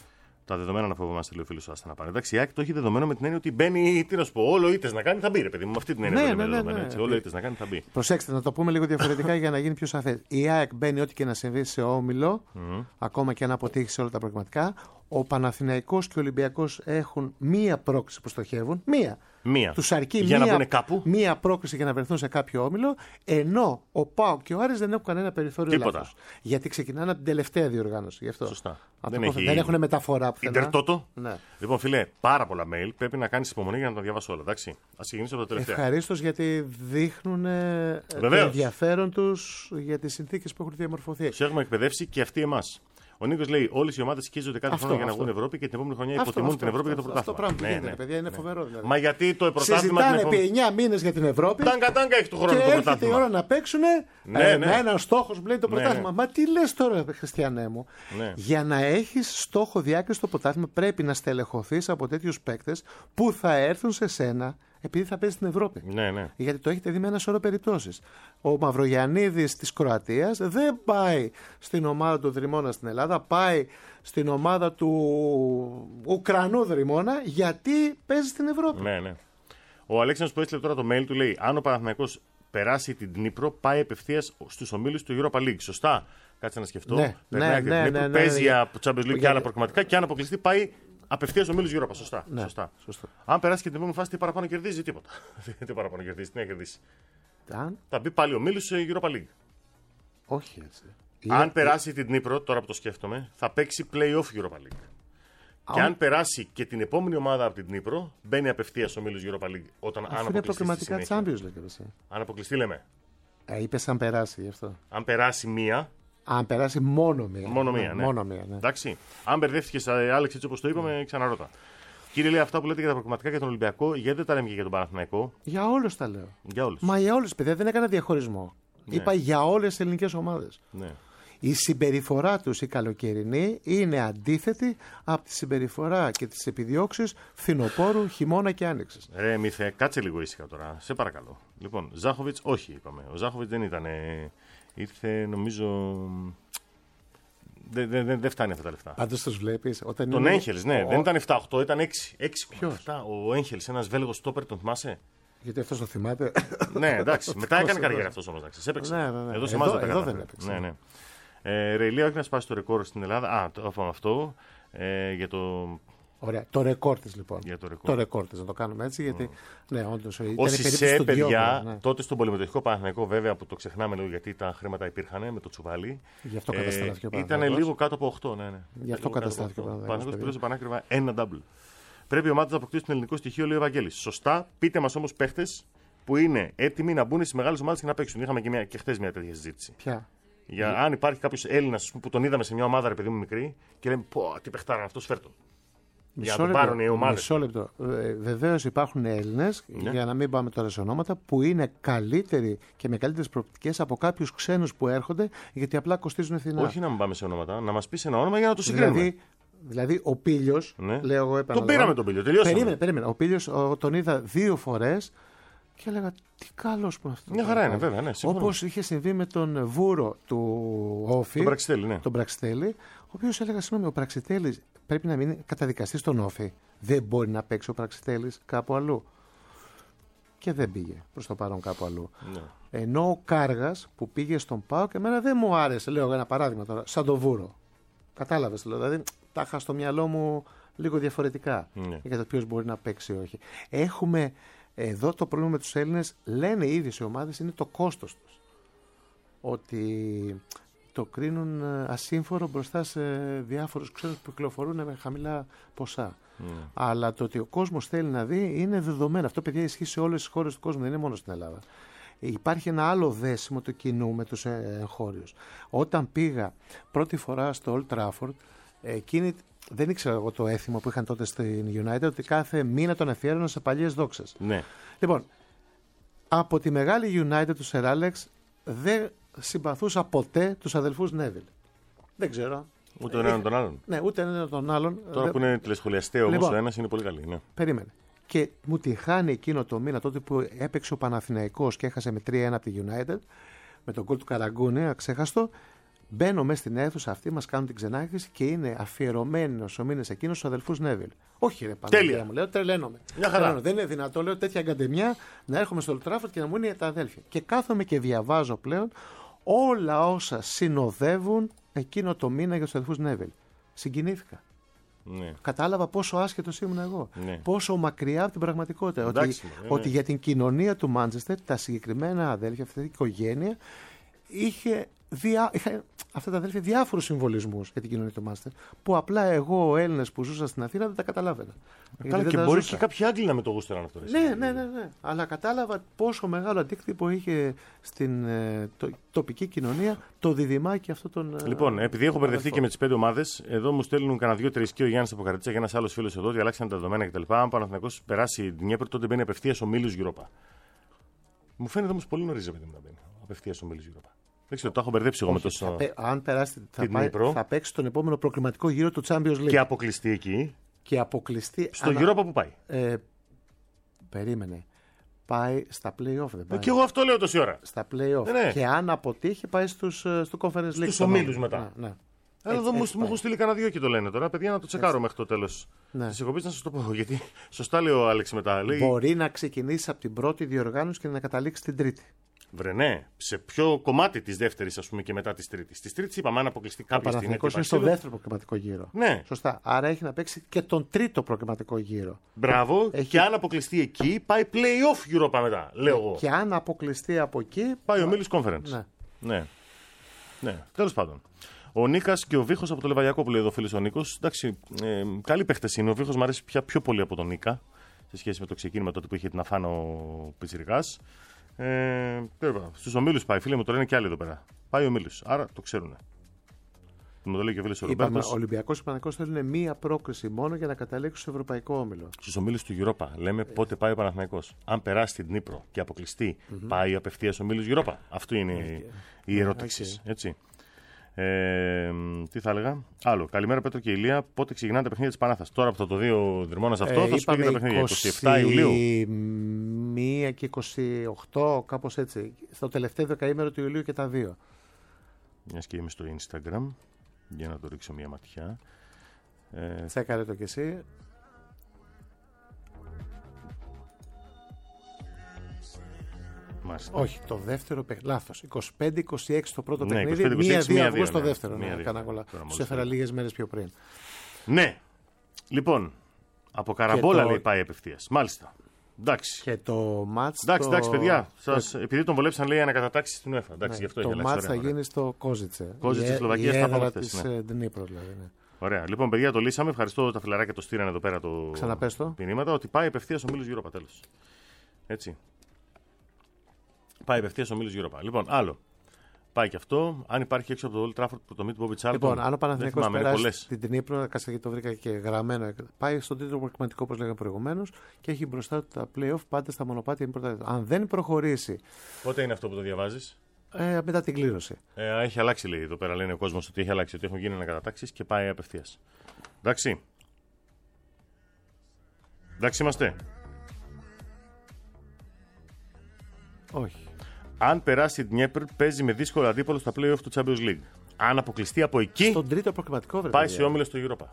[SPEAKER 1] Τα δεδομένα να φοβόμαστε, λέει ο φίλος Άστα να πάνε. Εντάξει, η ΑΕΚ το έχει δεδομένο με την έννοια ότι μπαίνει, τι να σου πω, όλο ήτες να κάνει θα μπει, ρε παιδί μου. Με αυτή την έννοια
[SPEAKER 2] ναι,
[SPEAKER 1] ναι,
[SPEAKER 2] ναι,
[SPEAKER 1] ναι,
[SPEAKER 2] ναι,
[SPEAKER 1] δεδομένο,
[SPEAKER 2] ναι,
[SPEAKER 1] έτσι.
[SPEAKER 2] ναι.
[SPEAKER 1] Όλο ήτες να κάνει θα μπει.
[SPEAKER 2] Προσέξτε, να το πούμε λίγο διαφορετικά για να γίνει πιο σαφές. Η ΑΕΚ μπαίνει ό,τι και να συμβεί σε όμιλο,
[SPEAKER 1] Mm-hmm.
[SPEAKER 2] ακόμα και αν αποτύχει σε όλα τα προγραμματικά. Ο Παναθηναϊκός και ο Ολυμπιακός έχουν μία πρόκληση που στοχεύουν. Μία.
[SPEAKER 1] Μία.
[SPEAKER 2] Τους αρκεί
[SPEAKER 1] για
[SPEAKER 2] μία,
[SPEAKER 1] να μπουν κάπου.
[SPEAKER 2] μία πρόκληση για να βρεθούν σε κάποιο όμιλο, ενώ ο ΠΑΟΚ και ο Άρης δεν έχουν κανένα περιθώριο λάθος. Γιατί ξεκινάνε από την τελευταία διοργάνωση. Γι' αυτό.
[SPEAKER 1] Σωστά.
[SPEAKER 2] Δεν, έχει... δεν έχουν μεταφορά πουθενά.
[SPEAKER 1] Ιντερτότο.
[SPEAKER 2] Ναι.
[SPEAKER 1] Λοιπόν, φίλε, πάρα πολλά mail. Πρέπει να κάνεις υπομονή για να τα διαβάσω όλα. Εντάξει. Ας ξεκινήσω από το τελευταίο.
[SPEAKER 2] Ευχαρίστως γιατί δείχνουν ε, το ενδιαφέρον τους για τις συνθήκες που έχουν διαμορφωθεί.
[SPEAKER 1] Τους έχουμε εκπαιδεύσει και αυτοί εμάς. Ο Νίκος λέει: όλες οι ομάδες σκίζονται κάθε χρόνο για να βγουν Ευρώπη και την επόμενη χρονιά
[SPEAKER 2] αυτό,
[SPEAKER 1] υποτιμούν
[SPEAKER 2] αυτό,
[SPEAKER 1] την Ευρώπη
[SPEAKER 2] αυτό,
[SPEAKER 1] για το πρωτάθλημα.
[SPEAKER 2] Αυτό πράγμα
[SPEAKER 1] ναι,
[SPEAKER 2] ναι, παιδιά, είναι
[SPEAKER 1] ναι.
[SPEAKER 2] φοβερό. Δηλαδή.
[SPEAKER 1] Μα γιατί το πρωτάθλημα.
[SPEAKER 2] Συζητάνε
[SPEAKER 1] επόμενη...
[SPEAKER 2] επί εννιά μήνες για την Ευρώπη.
[SPEAKER 1] Τάγκα τάγκα έχει το χρόνο
[SPEAKER 2] και
[SPEAKER 1] το
[SPEAKER 2] έρχεται
[SPEAKER 1] πρωτάθλημα.
[SPEAKER 2] η ώρα να παίξουν
[SPEAKER 1] ναι,
[SPEAKER 2] ε,
[SPEAKER 1] ναι.
[SPEAKER 2] με έναν στόχο που λέει το πρωτάθλημα.
[SPEAKER 1] Ναι.
[SPEAKER 2] Μα τι λες τώρα, Χριστιανέ μου.
[SPEAKER 1] Ναι.
[SPEAKER 2] Για να έχεις στόχο διάκριση στο πρωτάθλημα πρέπει να στελεχωθείς από τέτοιους παίκτες που θα έρθουν σε σένα επειδή θα παίζει στην Ευρώπη.
[SPEAKER 1] Ναι, ναι.
[SPEAKER 2] Γιατί το έχετε δει με ένα σωρό περιπτώσεις. Ο Μαυρογιαννίδης της Κροατίας δεν πάει στην ομάδα του Δρυμώνα στην Ελλάδα, πάει στην ομάδα του Ουκρανού Δρυμώνα γιατί παίζει στην Ευρώπη.
[SPEAKER 1] Ναι, ναι. Ο Αλέξανδρος που έστειλε τώρα το mail του λέει: αν ο Παναθηναϊκός περάσει την Dnipro, πάει απευθείας στους ομίλους του Europa League. Σωστά. Κάτσε να σκεφτώ.
[SPEAKER 2] Ναι,
[SPEAKER 1] Περνάει
[SPEAKER 2] ναι,
[SPEAKER 1] ναι,
[SPEAKER 2] ναι,
[SPEAKER 1] ναι,
[SPEAKER 2] ναι, ναι,
[SPEAKER 1] παίζει
[SPEAKER 2] ναι,
[SPEAKER 1] για Champions League
[SPEAKER 2] για...
[SPEAKER 1] και άλλα προκριματικά και αν αποκλειστεί πάει απευθείας ομίλους Europa. Σωστά.
[SPEAKER 2] Ναι,
[SPEAKER 1] Σωστά.
[SPEAKER 2] σωστό.
[SPEAKER 1] Αν περάσει και την επόμενη φάση, τι παραπάνω κερδίζει, τίποτα. Τι παραπάνω κερδίζει, τι να κερδίσει.
[SPEAKER 2] Αν...
[SPEAKER 1] Θα μπει πάλι ομίλους σε Europa League.
[SPEAKER 2] Όχι έτσι.
[SPEAKER 1] Αν
[SPEAKER 2] Η...
[SPEAKER 1] περάσει την Dnipro, τώρα που το σκέφτομαι, θα παίξει play-off Europa League.
[SPEAKER 2] Α,
[SPEAKER 1] και αν περάσει και την επόμενη ομάδα από την Dnipro, μπαίνει απευθείας ο Μίλος Europa League. Όταν αν
[SPEAKER 2] είναι
[SPEAKER 1] αποκλειστεί.
[SPEAKER 2] προκριματικά Champions League.
[SPEAKER 1] Αν αποκλειστεί, λέμε.
[SPEAKER 2] Ε, είπες αν περάσει γι' αυτό.
[SPEAKER 1] Αν περάσει μία.
[SPEAKER 2] Αν περάσει μόνο μία.
[SPEAKER 1] Μόνο μία, ναι.
[SPEAKER 2] Μόνο μία, ναι.
[SPEAKER 1] Εντάξει. Αν μπερδεύτηκε, Άλεξ, έτσι όπως το είπαμε, ξαναρώτα. Κύριε, λέει αυτά που λέτε για τα προκριματικά για τον Ολυμπιακό, γιατί δεν τα λέμε και για τον Παναθηναϊκό.
[SPEAKER 2] Για όλους τα λέω.
[SPEAKER 1] Για όλους.
[SPEAKER 2] Μα για όλους, παιδιά, δεν έκανα διαχωρισμό.
[SPEAKER 1] Ναι.
[SPEAKER 2] Είπα για όλες τις ελληνικές ομάδες.
[SPEAKER 1] Ναι.
[SPEAKER 2] Η συμπεριφορά τους η καλοκαιρινή είναι αντίθετη από τη συμπεριφορά και τις επιδιώξεις φθινοπόρου, χειμώνα και άνοιξης.
[SPEAKER 1] Ρε Μίθε, κάτσε λίγο ήσυχα τώρα, σε παρακαλώ. Λοιπόν, Ζάχοβιτς, όχι είπαμε. Ο Ζάχοβιτς δεν ήταν. Ήρθε, νομίζω. Δεν δε, δε, δε φτάνει αυτά τα λεφτά.
[SPEAKER 2] Πάντως τους βλέπεις. Όταν
[SPEAKER 1] τον
[SPEAKER 2] είναι...
[SPEAKER 1] Έγχελς, ναι,
[SPEAKER 2] ο...
[SPEAKER 1] δεν ήταν επτά οκτώ, ήταν έξι. έξι
[SPEAKER 2] Ποιος?
[SPEAKER 1] Ο Έγχελς, ένας Βέλγος στόπερ, τον θυμάσαι.
[SPEAKER 2] Γιατί αυτός το θυμάται.
[SPEAKER 1] Ναι, εντάξει. Μετά έκανε καριέρα αυτός όμως. Έπαιξε.
[SPEAKER 2] Ναι, ναι, ναι.
[SPEAKER 1] Εδώ σε
[SPEAKER 2] εδώ,
[SPEAKER 1] εμάς
[SPEAKER 2] εδώ δεν έπαιξε.
[SPEAKER 1] Ναι, ναι. Ε, Ρεϊλία, όχι να σπάσει το ρεκόρ στην Ελλάδα. Α, το είπαμε αυτό. Ε, για το.
[SPEAKER 2] Ωραία. Το ρεκόρ της λοιπόν.
[SPEAKER 1] Για το ρεκόρ.
[SPEAKER 2] Το ρεκόρ της, να το κάνουμε έτσι. Γιατί. Mm. Ναι, όντως.
[SPEAKER 1] Ο Σισε, παιδιά,
[SPEAKER 2] ναι.
[SPEAKER 1] τότε στον πολυμετοχικό Παναθηναϊκό, βέβαια που το ξεχνάμε λίγο γιατί τα χρήματα υπήρχαν με το τσουβάλι.
[SPEAKER 2] Γι' αυτό καταστράφηκε ο Παναθηναϊκός.
[SPEAKER 1] Ήταν λίγο κάτω από οκτώ, ναι, ναι.
[SPEAKER 2] Γι' αυτό καταστράφηκε ο Παναθηναϊκός.
[SPEAKER 1] Ο Παναθηναϊκός πλήρωσε πανάκριβα ένα double. Πρέπει οι ομάδες να αποκτήσουν το ελληνικό στοιχείο, λέει ο Ευαγγέλης. Σωστά, πείτε μας όμως παίχτες που είναι έτοιμοι να μπουν στις μεγάλες ομάδες και να παίξουν. Είχαμε και, μια, και χθες μια τέτοια συζήτηση.
[SPEAKER 2] Ποια?
[SPEAKER 1] Για yeah. αν υπάρχει κάποιο Έλληνα που τον είδαμε σε μια ομάδα, ρε παιδί μου μικρή, και λέμε πω, τι παιχτάρα αυτό, φέρτο. Για να το πάρουν οι ομάδες.
[SPEAKER 2] Μισό λεπτό. Ε, Βεβαίως υπάρχουν Έλληνες,
[SPEAKER 1] Ναι.
[SPEAKER 2] για να μην πάμε τώρα σε ονόματα, που είναι καλύτεροι και με καλύτερες προοπτικές από κάποιους ξένους που έρχονται, γιατί απλά κοστίζουν φθηνά.
[SPEAKER 1] Όχι να μην πάμε σε ονόματα, να μας πεις ένα όνομα για να το συγκρίνουμε.
[SPEAKER 2] Δηλαδή, δηλαδή ο Πήλιος,
[SPEAKER 1] Ναι.
[SPEAKER 2] λέω εγώ
[SPEAKER 1] Τον
[SPEAKER 2] επαναλαμβάνω.
[SPEAKER 1] πήραμε τον Πήλιο, τελειώσαμε.
[SPEAKER 2] Περίμενε, περίμενε. Ο Πήλιος ο, τον είδα δύο φορές και έλεγα τι καλός που είναι αυτό.
[SPEAKER 1] Μια χαρά είναι, βέβαια. Ναι, συμφωνώ.
[SPEAKER 2] Όπως είχε συμβεί με τον Βούρο του Όφη.
[SPEAKER 1] Τον Πραξιτέλη, ναι.
[SPEAKER 2] Τον Πραξιτέλη, ο οποίος έλεγα, συγγνώμη, ο Πραξιτέλης πρέπει να μείνει καταδικαστή στον Όφη. Δεν μπορεί να παίξει ο Πραξιτέλης κάπου αλλού. Και δεν πήγε προς το παρόν κάπου αλλού.
[SPEAKER 1] Ναι.
[SPEAKER 2] Ενώ ο Κάργας που πήγε στον ΠΑΟΚ, εμένα δεν μου άρεσε, λέω ένα παράδειγμα τώρα, σαν τον Βούρο. Κατάλαβες, δηλαδή τα είχα στο μυαλό μου λίγο διαφορετικά
[SPEAKER 1] Ναι.
[SPEAKER 2] για το ποιος μπορεί να παίξει ή όχι. Έχουμε εδώ το πρόβλημα με τους Έλληνες, λένε οι ίδιες οι ομάδες, είναι το κόστος τους. Ότι το κρίνουν ασύμφορο μπροστά σε διάφορους ξένους που κυκλοφορούν με χαμηλά ποσά.
[SPEAKER 1] Mm.
[SPEAKER 2] Αλλά το ότι ο κόσμος θέλει να δει είναι δεδομένο. Αυτό, παιδιά, ισχύει σε όλες τις χώρες του κόσμου, δεν είναι μόνο στην Ελλάδα. Υπάρχει ένα άλλο δέσιμο του κοινού με τους εγχώριους. Όταν πήγα πρώτη φορά στο Old Trafford, εκείνη, δεν ήξερα εγώ το έθιμο που είχαν τότε στην United, ότι κάθε μήνα τον αφιέρωναν σε παλιές δόξες.
[SPEAKER 1] Ναι.
[SPEAKER 2] Λοιπόν, από τη μεγάλη United του Σερ Άλεξ δεν συμπαθούσα ποτέ τους αδελφούς Νέβιλ. Δεν ξέρω.
[SPEAKER 1] Ούτε τον έναν τον άλλον.
[SPEAKER 2] Ναι, ούτε έναν τον άλλον.
[SPEAKER 1] Τώρα
[SPEAKER 2] δεν...
[SPEAKER 1] που είναι τηλεσχολιαστέ όμως
[SPEAKER 2] Λοιπόν,
[SPEAKER 1] ο ένας είναι πολύ καλή. Ναι.
[SPEAKER 2] Περίμενε. Και μου τη χάνει εκείνο το μήνα τότε που έπαιξε ο Παναθηναϊκός και έχασε με τρία ένα από τη United, με τον γκολ του Καραγκούνη, αξέχαστο. Μπαίνω μέσα στην αίθουσα αυτή, μας κάνουν την ξενάγηση και είναι αφιερωμένος ο μήνας εκείνος στους αδελφούς Νέβιλ. Όχι, ρε Παναγία μου, λέω, τρελαίνομαι.
[SPEAKER 1] Μια χαρά.
[SPEAKER 2] Τρελαίνομαι. Δεν είναι δυνατό, λέω, τέτοια αγκαντεμιά να έρχομαι στο Old Trafford και να μου είναι τα αδέλφια. Και κάθομαι και διαβάζω πλέον όλα όσα συνοδεύουν εκείνο το μήνα για τους αδελφούς Νέβιλ. Συγκινήθηκα.
[SPEAKER 1] Ναι.
[SPEAKER 2] Κατάλαβα πόσο άσχετος ήμουν εγώ.
[SPEAKER 1] Ναι.
[SPEAKER 2] Πόσο μακριά από την πραγματικότητα.
[SPEAKER 1] Εντάξει,
[SPEAKER 2] ότι,
[SPEAKER 1] ναι,
[SPEAKER 2] ότι
[SPEAKER 1] ναι.
[SPEAKER 2] για την κοινωνία του Μάντσεστερ, τα συγκεκριμένα αδέλφια, αυτή η οικογένεια, είχε, διά, είχε αυτά τα αδέλφια διάφορους συμβολισμούς για την κοινωνία του Μάντσεστερ, που απλά εγώ, ο Έλληνας που ζούσα στην Αθήνα, δεν τα καταλάβαινα.
[SPEAKER 1] Καλά, και μπορεί και κάποιοι Άγγλοι να με το γούστεραν αυτό.
[SPEAKER 2] Ναι, ναι, ναι, ναι. Αλλά κατάλαβα πόσο μεγάλο αντίκτυπο είχε στην ε, το, τοπική κοινωνία το διδυμάκι αυτό των. Ε,
[SPEAKER 1] Λοιπόν, επειδή έχω μπερδευτεί
[SPEAKER 2] αδελφών.
[SPEAKER 1] και με τις πέντε ομάδες, εδώ μου στέλνουν κανένα δύο-τρει και ο Γιάννης από Καρατίτσα και ένας άλλος φίλος εδώ ότι αλλάξαν τα δεδομένα κτλ. Αν ο Παναθηναϊκός περάσει την Νιέπρο, τότε μπαίνει απευθείας ο Μίλους Europa. Μου φαίνεται όμως πολύ νωρίς επειδή να μπαίνει. Απευθείας ο Μίλους Europa. Δεν ξέρω, το έχω μπερδέψει εγώ με
[SPEAKER 2] Όχι,
[SPEAKER 1] τόσο.
[SPEAKER 2] θα πέ- αν περάσει, θα,
[SPEAKER 1] την
[SPEAKER 2] πάει,
[SPEAKER 1] Νύπρο.
[SPEAKER 2] θα παίξει τον επόμενο προκριματικό γύρο του Champions League.
[SPEAKER 1] Και αποκλειστεί εκεί.
[SPEAKER 2] Και αποκλειστεί.
[SPEAKER 1] Στο
[SPEAKER 2] ανα-
[SPEAKER 1] Europa που πάει.
[SPEAKER 2] Ε, περίμενε. Πάει στα play-off, δεν πάει.
[SPEAKER 1] Ε, και εγώ αυτό λέω τόση ώρα.
[SPEAKER 2] Στα play-off.
[SPEAKER 1] Ε, ναι.
[SPEAKER 2] Και αν αποτύχει, πάει στους, ε, στο Conference League.
[SPEAKER 1] Στους
[SPEAKER 2] τον
[SPEAKER 1] ομίλους
[SPEAKER 2] Μάιο.
[SPEAKER 1] μετά.
[SPEAKER 2] Ναι, ναι.
[SPEAKER 1] Αλλά εδώ
[SPEAKER 2] Έτσι,
[SPEAKER 1] μου,
[SPEAKER 2] έτσι
[SPEAKER 1] μου έχουν
[SPEAKER 2] πάει.
[SPEAKER 1] στείλει κανένα δύο και το λένε τώρα. Παιδιά, να το τσεκάρω μέχρι το τέλος
[SPEAKER 2] Ναι.
[SPEAKER 1] της εκπομπής, να σας το πω. Γιατί σωστά λέει ο Άλεξ μετά. Λέει,
[SPEAKER 2] Μπορεί να ξεκινήσει από την πρώτη διοργάνωση και να καταλήξει την τρίτη.
[SPEAKER 1] βρε ναι, σε ποιο κομμάτι της δεύτερης, ας πούμε, και μετά της τρίτης. Της τρίτης είπαμε αν αποκλειστεί
[SPEAKER 2] Ο
[SPEAKER 1] κάποια στιγμή.
[SPEAKER 2] Παναθηναϊκός
[SPEAKER 1] και
[SPEAKER 2] είναι στο
[SPEAKER 1] υπάρχει
[SPEAKER 2] δεύτερο προκριματικό γύρο.
[SPEAKER 1] Ναι.
[SPEAKER 2] Σωστά. Άρα έχει να παίξει και τον τρίτο προκριματικό γύρο.
[SPEAKER 1] Μπράβο.
[SPEAKER 2] Έχει-
[SPEAKER 1] Και αν αποκλειστεί εκεί, πάει play-off Europa μετά, λέω εγώ.
[SPEAKER 2] Και αν αποκλειστεί από εκεί.
[SPEAKER 1] Πάει ο Μίλης Conference.
[SPEAKER 2] Ναι.
[SPEAKER 1] Ναι. Ναι. Τέλος πάντων. Ο Νίκας και ο Βίχος από το Λεβαγιακό που λέει εδώ φίλος ο Νίκος. Εντάξει, ε, καλοί παίχτες είναι. Ο Βίχος μου αρέσει πια πιο πολύ από τον Νίκα σε σχέση με το ξεκίνημα τότε που είχε την Αφάνο ο Πιτσιρικάς. Ε, Στους ομίλους πάει, φίλε μου, το λένε και άλλοι εδώ πέρα. Πάει ο Μίλους, άρα το ξέρουν. Μου το λέει και ο φίλος ο
[SPEAKER 2] Είπαμε,
[SPEAKER 1] Ρομπέρτος.
[SPEAKER 2] ο Ολυμπιακός και ο Παναθηναϊκός θέλουν μία πρόκριση μόνο για να καταλήξουν στο Ευρωπαϊκό Όμιλο.
[SPEAKER 1] Στους ομίλους του Europa λέμε πότε πάει ο Παναθηναϊκός. Αν περάσει την Νύπρο και αποκλειστεί, πάει απευθείας ο ομίλους Europa. Αυτό είναι η ερώτηση. Έτσι. Ε, τι θα έλεγα. Άλλο. Καλημέρα Πέτρο και Ηλία. Πότε ξεκινάνε τα παιχνίδια της Πανάθας. Τώρα που θα το δει ο Δερμόνας αυτό, θα σου πει και τα παιχνίδια. είκοσι επτά Ιουλίου.
[SPEAKER 2] μία και είκοσι οκτώ, κάπως έτσι. Στο τελευταίο δεκαήμερο του Ιουλίου και τα δύο.
[SPEAKER 1] Μιας και είμαι στο Instagram. Για να το ρίξω μια ματιά. Ε,
[SPEAKER 2] Τσέκαρε το κι εσύ.
[SPEAKER 1] μάλιστα.
[SPEAKER 2] Όχι, το δεύτερο παιχνίδι. Λάθος. είκοσι πέντε είκοσι έξι το πρώτο
[SPEAKER 1] Ναι,
[SPEAKER 2] παιχνίδι.
[SPEAKER 1] είκοσι πέντε είκοσι έξι,
[SPEAKER 2] μία δύο
[SPEAKER 1] μία δύο,
[SPEAKER 2] Αυγούστου το
[SPEAKER 1] ναι.
[SPEAKER 2] δεύτερο.
[SPEAKER 1] Μία
[SPEAKER 2] Ναι,
[SPEAKER 1] δύο.
[SPEAKER 2] κάνα κολλά.
[SPEAKER 1] Τώρα μόλις
[SPEAKER 2] Σου έφερα λίγες μέρες πιο πριν.
[SPEAKER 1] Ναι. Λοιπόν, από καραμπόλα
[SPEAKER 2] το-
[SPEAKER 1] λέει πάει απευθείας. Μάλιστα. Εντάξει.
[SPEAKER 2] Και το μάτς.
[SPEAKER 1] Εντάξει,
[SPEAKER 2] το...
[SPEAKER 1] εντάξει, παιδιά. Σας, επειδή τον βολέψαν, λέει ανακατατάξει στην UEFA. Εντάξει, γι' αυτό
[SPEAKER 2] Ναι, το
[SPEAKER 1] έχει αλλάξει.
[SPEAKER 2] μάτς θα
[SPEAKER 1] Ωραία, ωραία.
[SPEAKER 2] γίνει στο Κόζιτσε.
[SPEAKER 1] Κόζιτσε,
[SPEAKER 2] Η-
[SPEAKER 1] Σλοβακία,
[SPEAKER 2] η
[SPEAKER 1] στα πάμε
[SPEAKER 2] έδρα
[SPEAKER 1] χθες,
[SPEAKER 2] της
[SPEAKER 1] ναι.
[SPEAKER 2] ε, Ντνίπρο, δηλαδή. Ναι.
[SPEAKER 1] Ωραία. Λοιπόν, παιδιά, το λύσαμε. Ευχαριστώ τα φιλαράκια το στήραν εδώ πέρα το
[SPEAKER 2] Ξαναπες το.
[SPEAKER 1] μηνύματα ότι πάει απευθείας ο Μίλος Europa. Τέλος. Έτσι. Πάει απευθείας ο Μίλος Europa. Λοιπόν, άλλο. Πάει και αυτό. Αν υπάρχει έξω από το Old Trafford προτομή του Bobby Charlton.
[SPEAKER 2] Λοιπόν, αν ο Παναθηναϊκός περάσει
[SPEAKER 1] την
[SPEAKER 2] την Ύπρο, κάτσε το βρήκα και γραμμένο. Πάει στον τρίτο προκριματικό, όπως λέγαμε προηγουμένως, και έχει μπροστά του τα play-off πάντα στα μονοπάτια. Αν δεν προχωρήσει.
[SPEAKER 1] Πότε είναι αυτό που το διαβάζεις?
[SPEAKER 2] Ε, μετά την κλήρωση.
[SPEAKER 1] Ε, έχει αλλάξει, λέει εδώ πέρα. Λένε ο κόσμος ότι έχει αλλάξει, ότι έχουν γίνει ανακατατάξεις και πάει απευθείας. Εντάξει. Εντάξει είμαστε.
[SPEAKER 2] Όχι.
[SPEAKER 1] Αν περάσει την Dnieper, παίζει με δύσκολο αντίπολο στα play-off του Champions League. Αν αποκλειστεί από εκεί,
[SPEAKER 2] στον τρίτο προκριματικό, βέβαια.
[SPEAKER 1] Πάει σε όμιλο στο Europa.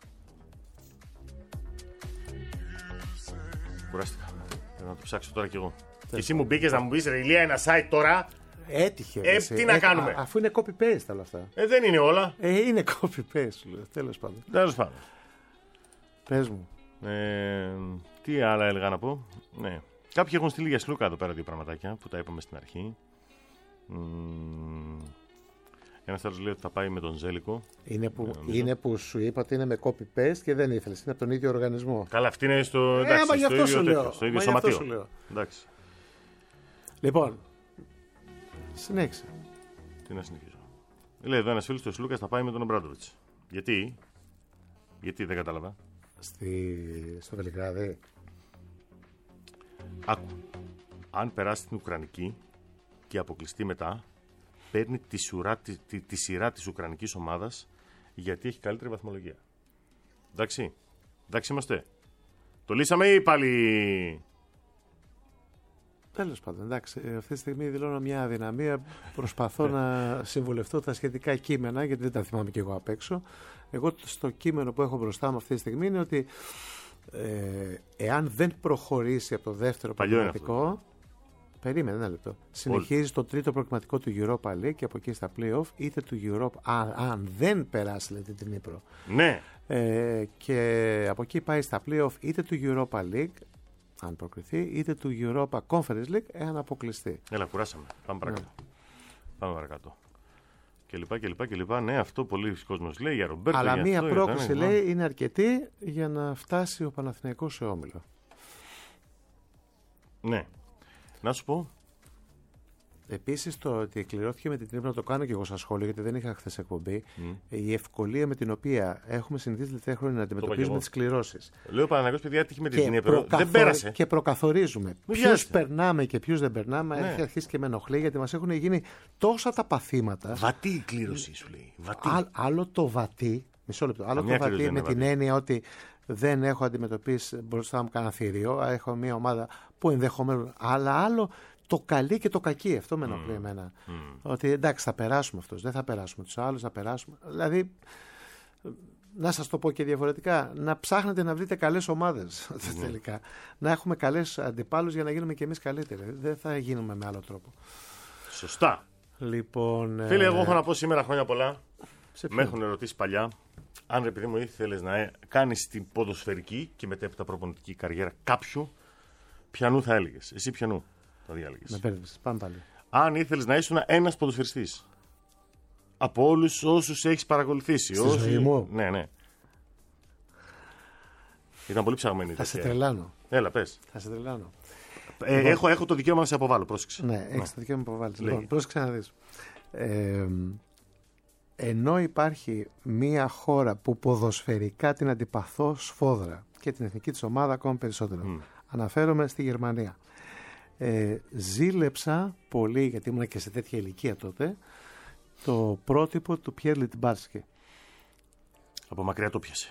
[SPEAKER 1] Κουράστηκα. Θέλω να το ψάξω τώρα κι εγώ. Και εσύ μου μπήκες να μου πεις, ρε Ηλία, ένα site τώρα.
[SPEAKER 2] Έτυχε.
[SPEAKER 1] Ε, τι να κάνουμε.
[SPEAKER 2] Α, αφού είναι copy-paste όλα αυτά.
[SPEAKER 1] Ε, δεν είναι όλα.
[SPEAKER 2] Ε, είναι copy-paste, τέλος πάντων.
[SPEAKER 1] Τέλος πάντων.
[SPEAKER 2] Πες μου.
[SPEAKER 1] Ε, τι άλλα έλεγα να πω. Ναι. Κάποιοι έχουν στείλει για Σλούκα εδώ πέρα δύο πραγματάκια που τα είπαμε στην αρχή. Ένας άλλος λέει ότι θα πάει με τον Ζέλικο.
[SPEAKER 2] Είναι που, είναι που σου είπα ότι είναι με copy-paste και δεν ήθελες. Είναι από τον ίδιο οργανισμό.
[SPEAKER 1] Καλά, αυτή είναι στο, εντάξει,
[SPEAKER 2] ε,
[SPEAKER 1] στο, ίδιο,
[SPEAKER 2] τέτοιο,
[SPEAKER 1] στο ίδιο σωματείο. Εντάξει.
[SPEAKER 2] Λοιπόν, συνέχισε.
[SPEAKER 1] Τι να συνεχίσω. Λέει εδώ ένας φίλος του Σλούκα θα πάει με τον Ομπράντοβιτς. Γιατί, γιατί δεν κατάλαβα.
[SPEAKER 2] Στη... Στο Βελιγράδι.
[SPEAKER 1] Άκου. Αν περάσει την Ουκρανική και αποκλειστεί μετά, παίρνει τη, σουρά, τη, τη, τη σειρά της Ουκρανικής ομάδας γιατί έχει καλύτερη βαθμολογία. Εντάξει. Εντάξει είμαστε. Το λύσαμε ή πάλι...
[SPEAKER 2] Τέλος πάντων, εντάξει. Αυτή τη στιγμή δηλώνω μια αδυναμία. Προσπαθώ να συμβουλευτώ τα σχετικά κείμενα, γιατί δεν τα θυμάμαι και εγώ απ' έξω. Εγώ στο κείμενο που έχω μπροστά μου αυτή τη στιγμή είναι ότι ε, εάν δεν προχωρήσει από το δεύτερο προκριματικό. Περίμενε ένα λεπτό. Συνεχίζει το τρίτο προκριματικό του Europa League και από εκεί στα play-off είτε του Europa. Α, αν δεν περάσει, λέτε την Ύπρο.
[SPEAKER 1] Ναι.
[SPEAKER 2] Ε, και από εκεί πάει στα play-off είτε του Europa League, αν προκριθεί, είτε του Europa Conference League, εάν αποκλειστεί.
[SPEAKER 1] Έλα, κουράσαμε. Πάμε παρακάτω. Ναι. Πάμε παρακάτω. Και λοιπά και λοιπά και λοιπά. Ναι, αυτό πολλοί κόσμος λέει για Ρομπέρτο.
[SPEAKER 2] Αλλά
[SPEAKER 1] για
[SPEAKER 2] μία
[SPEAKER 1] αυτό,
[SPEAKER 2] πρόκληση
[SPEAKER 1] για
[SPEAKER 2] λέει είναι αρκετή για να φτάσει ο Παναθηναϊκός σε όμιλο.
[SPEAKER 1] Ναι. Να σου πω.
[SPEAKER 2] Επίσης το ότι κληρώθηκε με την Τρίπνα να το κάνω και εγώ σαν σχόλιο, γιατί δεν είχα χθες εκπομπή. Mm. Η ευκολία με την οποία έχουμε συνηθίσει τελευταία χρόνια να αντιμετωπίζουμε τις κληρώσεις.
[SPEAKER 1] Λέω Παναθηναϊκός, παιδιά, έτυχε με την Τρίπνα. Προκαθο... Δεν πέρασε.
[SPEAKER 2] Και προκαθορίζουμε ποιους περνάμε και ποιους δεν περνάμε. Ναι. Έχει αρχίσει και με ενοχλεί, γιατί μας έχουν γίνει τόσα τα παθήματα.
[SPEAKER 1] Βατή η κλήρωση, σου λέει. Βατή.
[SPEAKER 2] Ά, άλλο το βατή. Μισό λεπτό. Άλλο το βατή με την έννοια ότι δεν έχω αντιμετωπίσει μπροστά μου κανένα θηρίο. Έχω μια ομάδα που ενδεχομένως. Αλλά άλλο το καλή και το κακή. Αυτό με ενοχλεί mm. εμένα. Mm. Ότι εντάξει, θα περάσουμε αυτούς. Δεν θα περάσουμε τους άλλους, θα περάσουμε. Δηλαδή, να σας το πω και διαφορετικά, να ψάχνετε να βρείτε καλές ομάδες mm. τελικά. Να έχουμε καλές αντιπάλους για να γίνουμε κι εμείς καλύτεροι. Δεν θα γίνουμε με άλλο τρόπο.
[SPEAKER 1] Σωστά.
[SPEAKER 2] Λοιπόν,
[SPEAKER 1] φίλε, εγώ έχω να πω σήμερα χρόνια πολλά. Με έχουν ερωτήσει παλιά. Αν επειδή μου ήθελες να κάνεις την ποδοσφαιρική και μετέπειτα προπονητική καριέρα κάποιου, ποιανού θα έλεγες? Εσύ ποιανού θα διάλεγες?
[SPEAKER 2] Με πέρδεσες. Πάμε πάλι.
[SPEAKER 1] Αν ήθελες να ήσουν ένας ποδοσφαιριστής από όλους όσους έχεις παρακολουθήσει.
[SPEAKER 2] Στη ζωή μου.
[SPEAKER 1] Ναι, ναι. Ήταν πολύ ψαγμένη.
[SPEAKER 2] Θα σε τρελάνω.
[SPEAKER 1] Έλα, πες.
[SPEAKER 2] Θα σε τρελάνω.
[SPEAKER 1] Ε, λοιπόν, έχω, έχω το δικαίωμα να σε αποβάλω, πρόσεξε.
[SPEAKER 2] Ναι, έχεις το δικαίωμα να αποβάλεις. Λοιπόν, πρόσεξε να δεις. Ε, ενώ υπάρχει μία χώρα που ποδοσφαιρικά την αντιπαθώ σφόδρα και την εθνική της ομάδα ακόμα περισσότερο. Mm. Αναφέρομαι στη Γερμανία. Ε, ζήλεψα πολύ, γιατί ήμουν και σε τέτοια ηλικία τότε, το πρότυπο του Πιέρ Λιτμπάρσκι.
[SPEAKER 1] Από μακριά το πιάσε.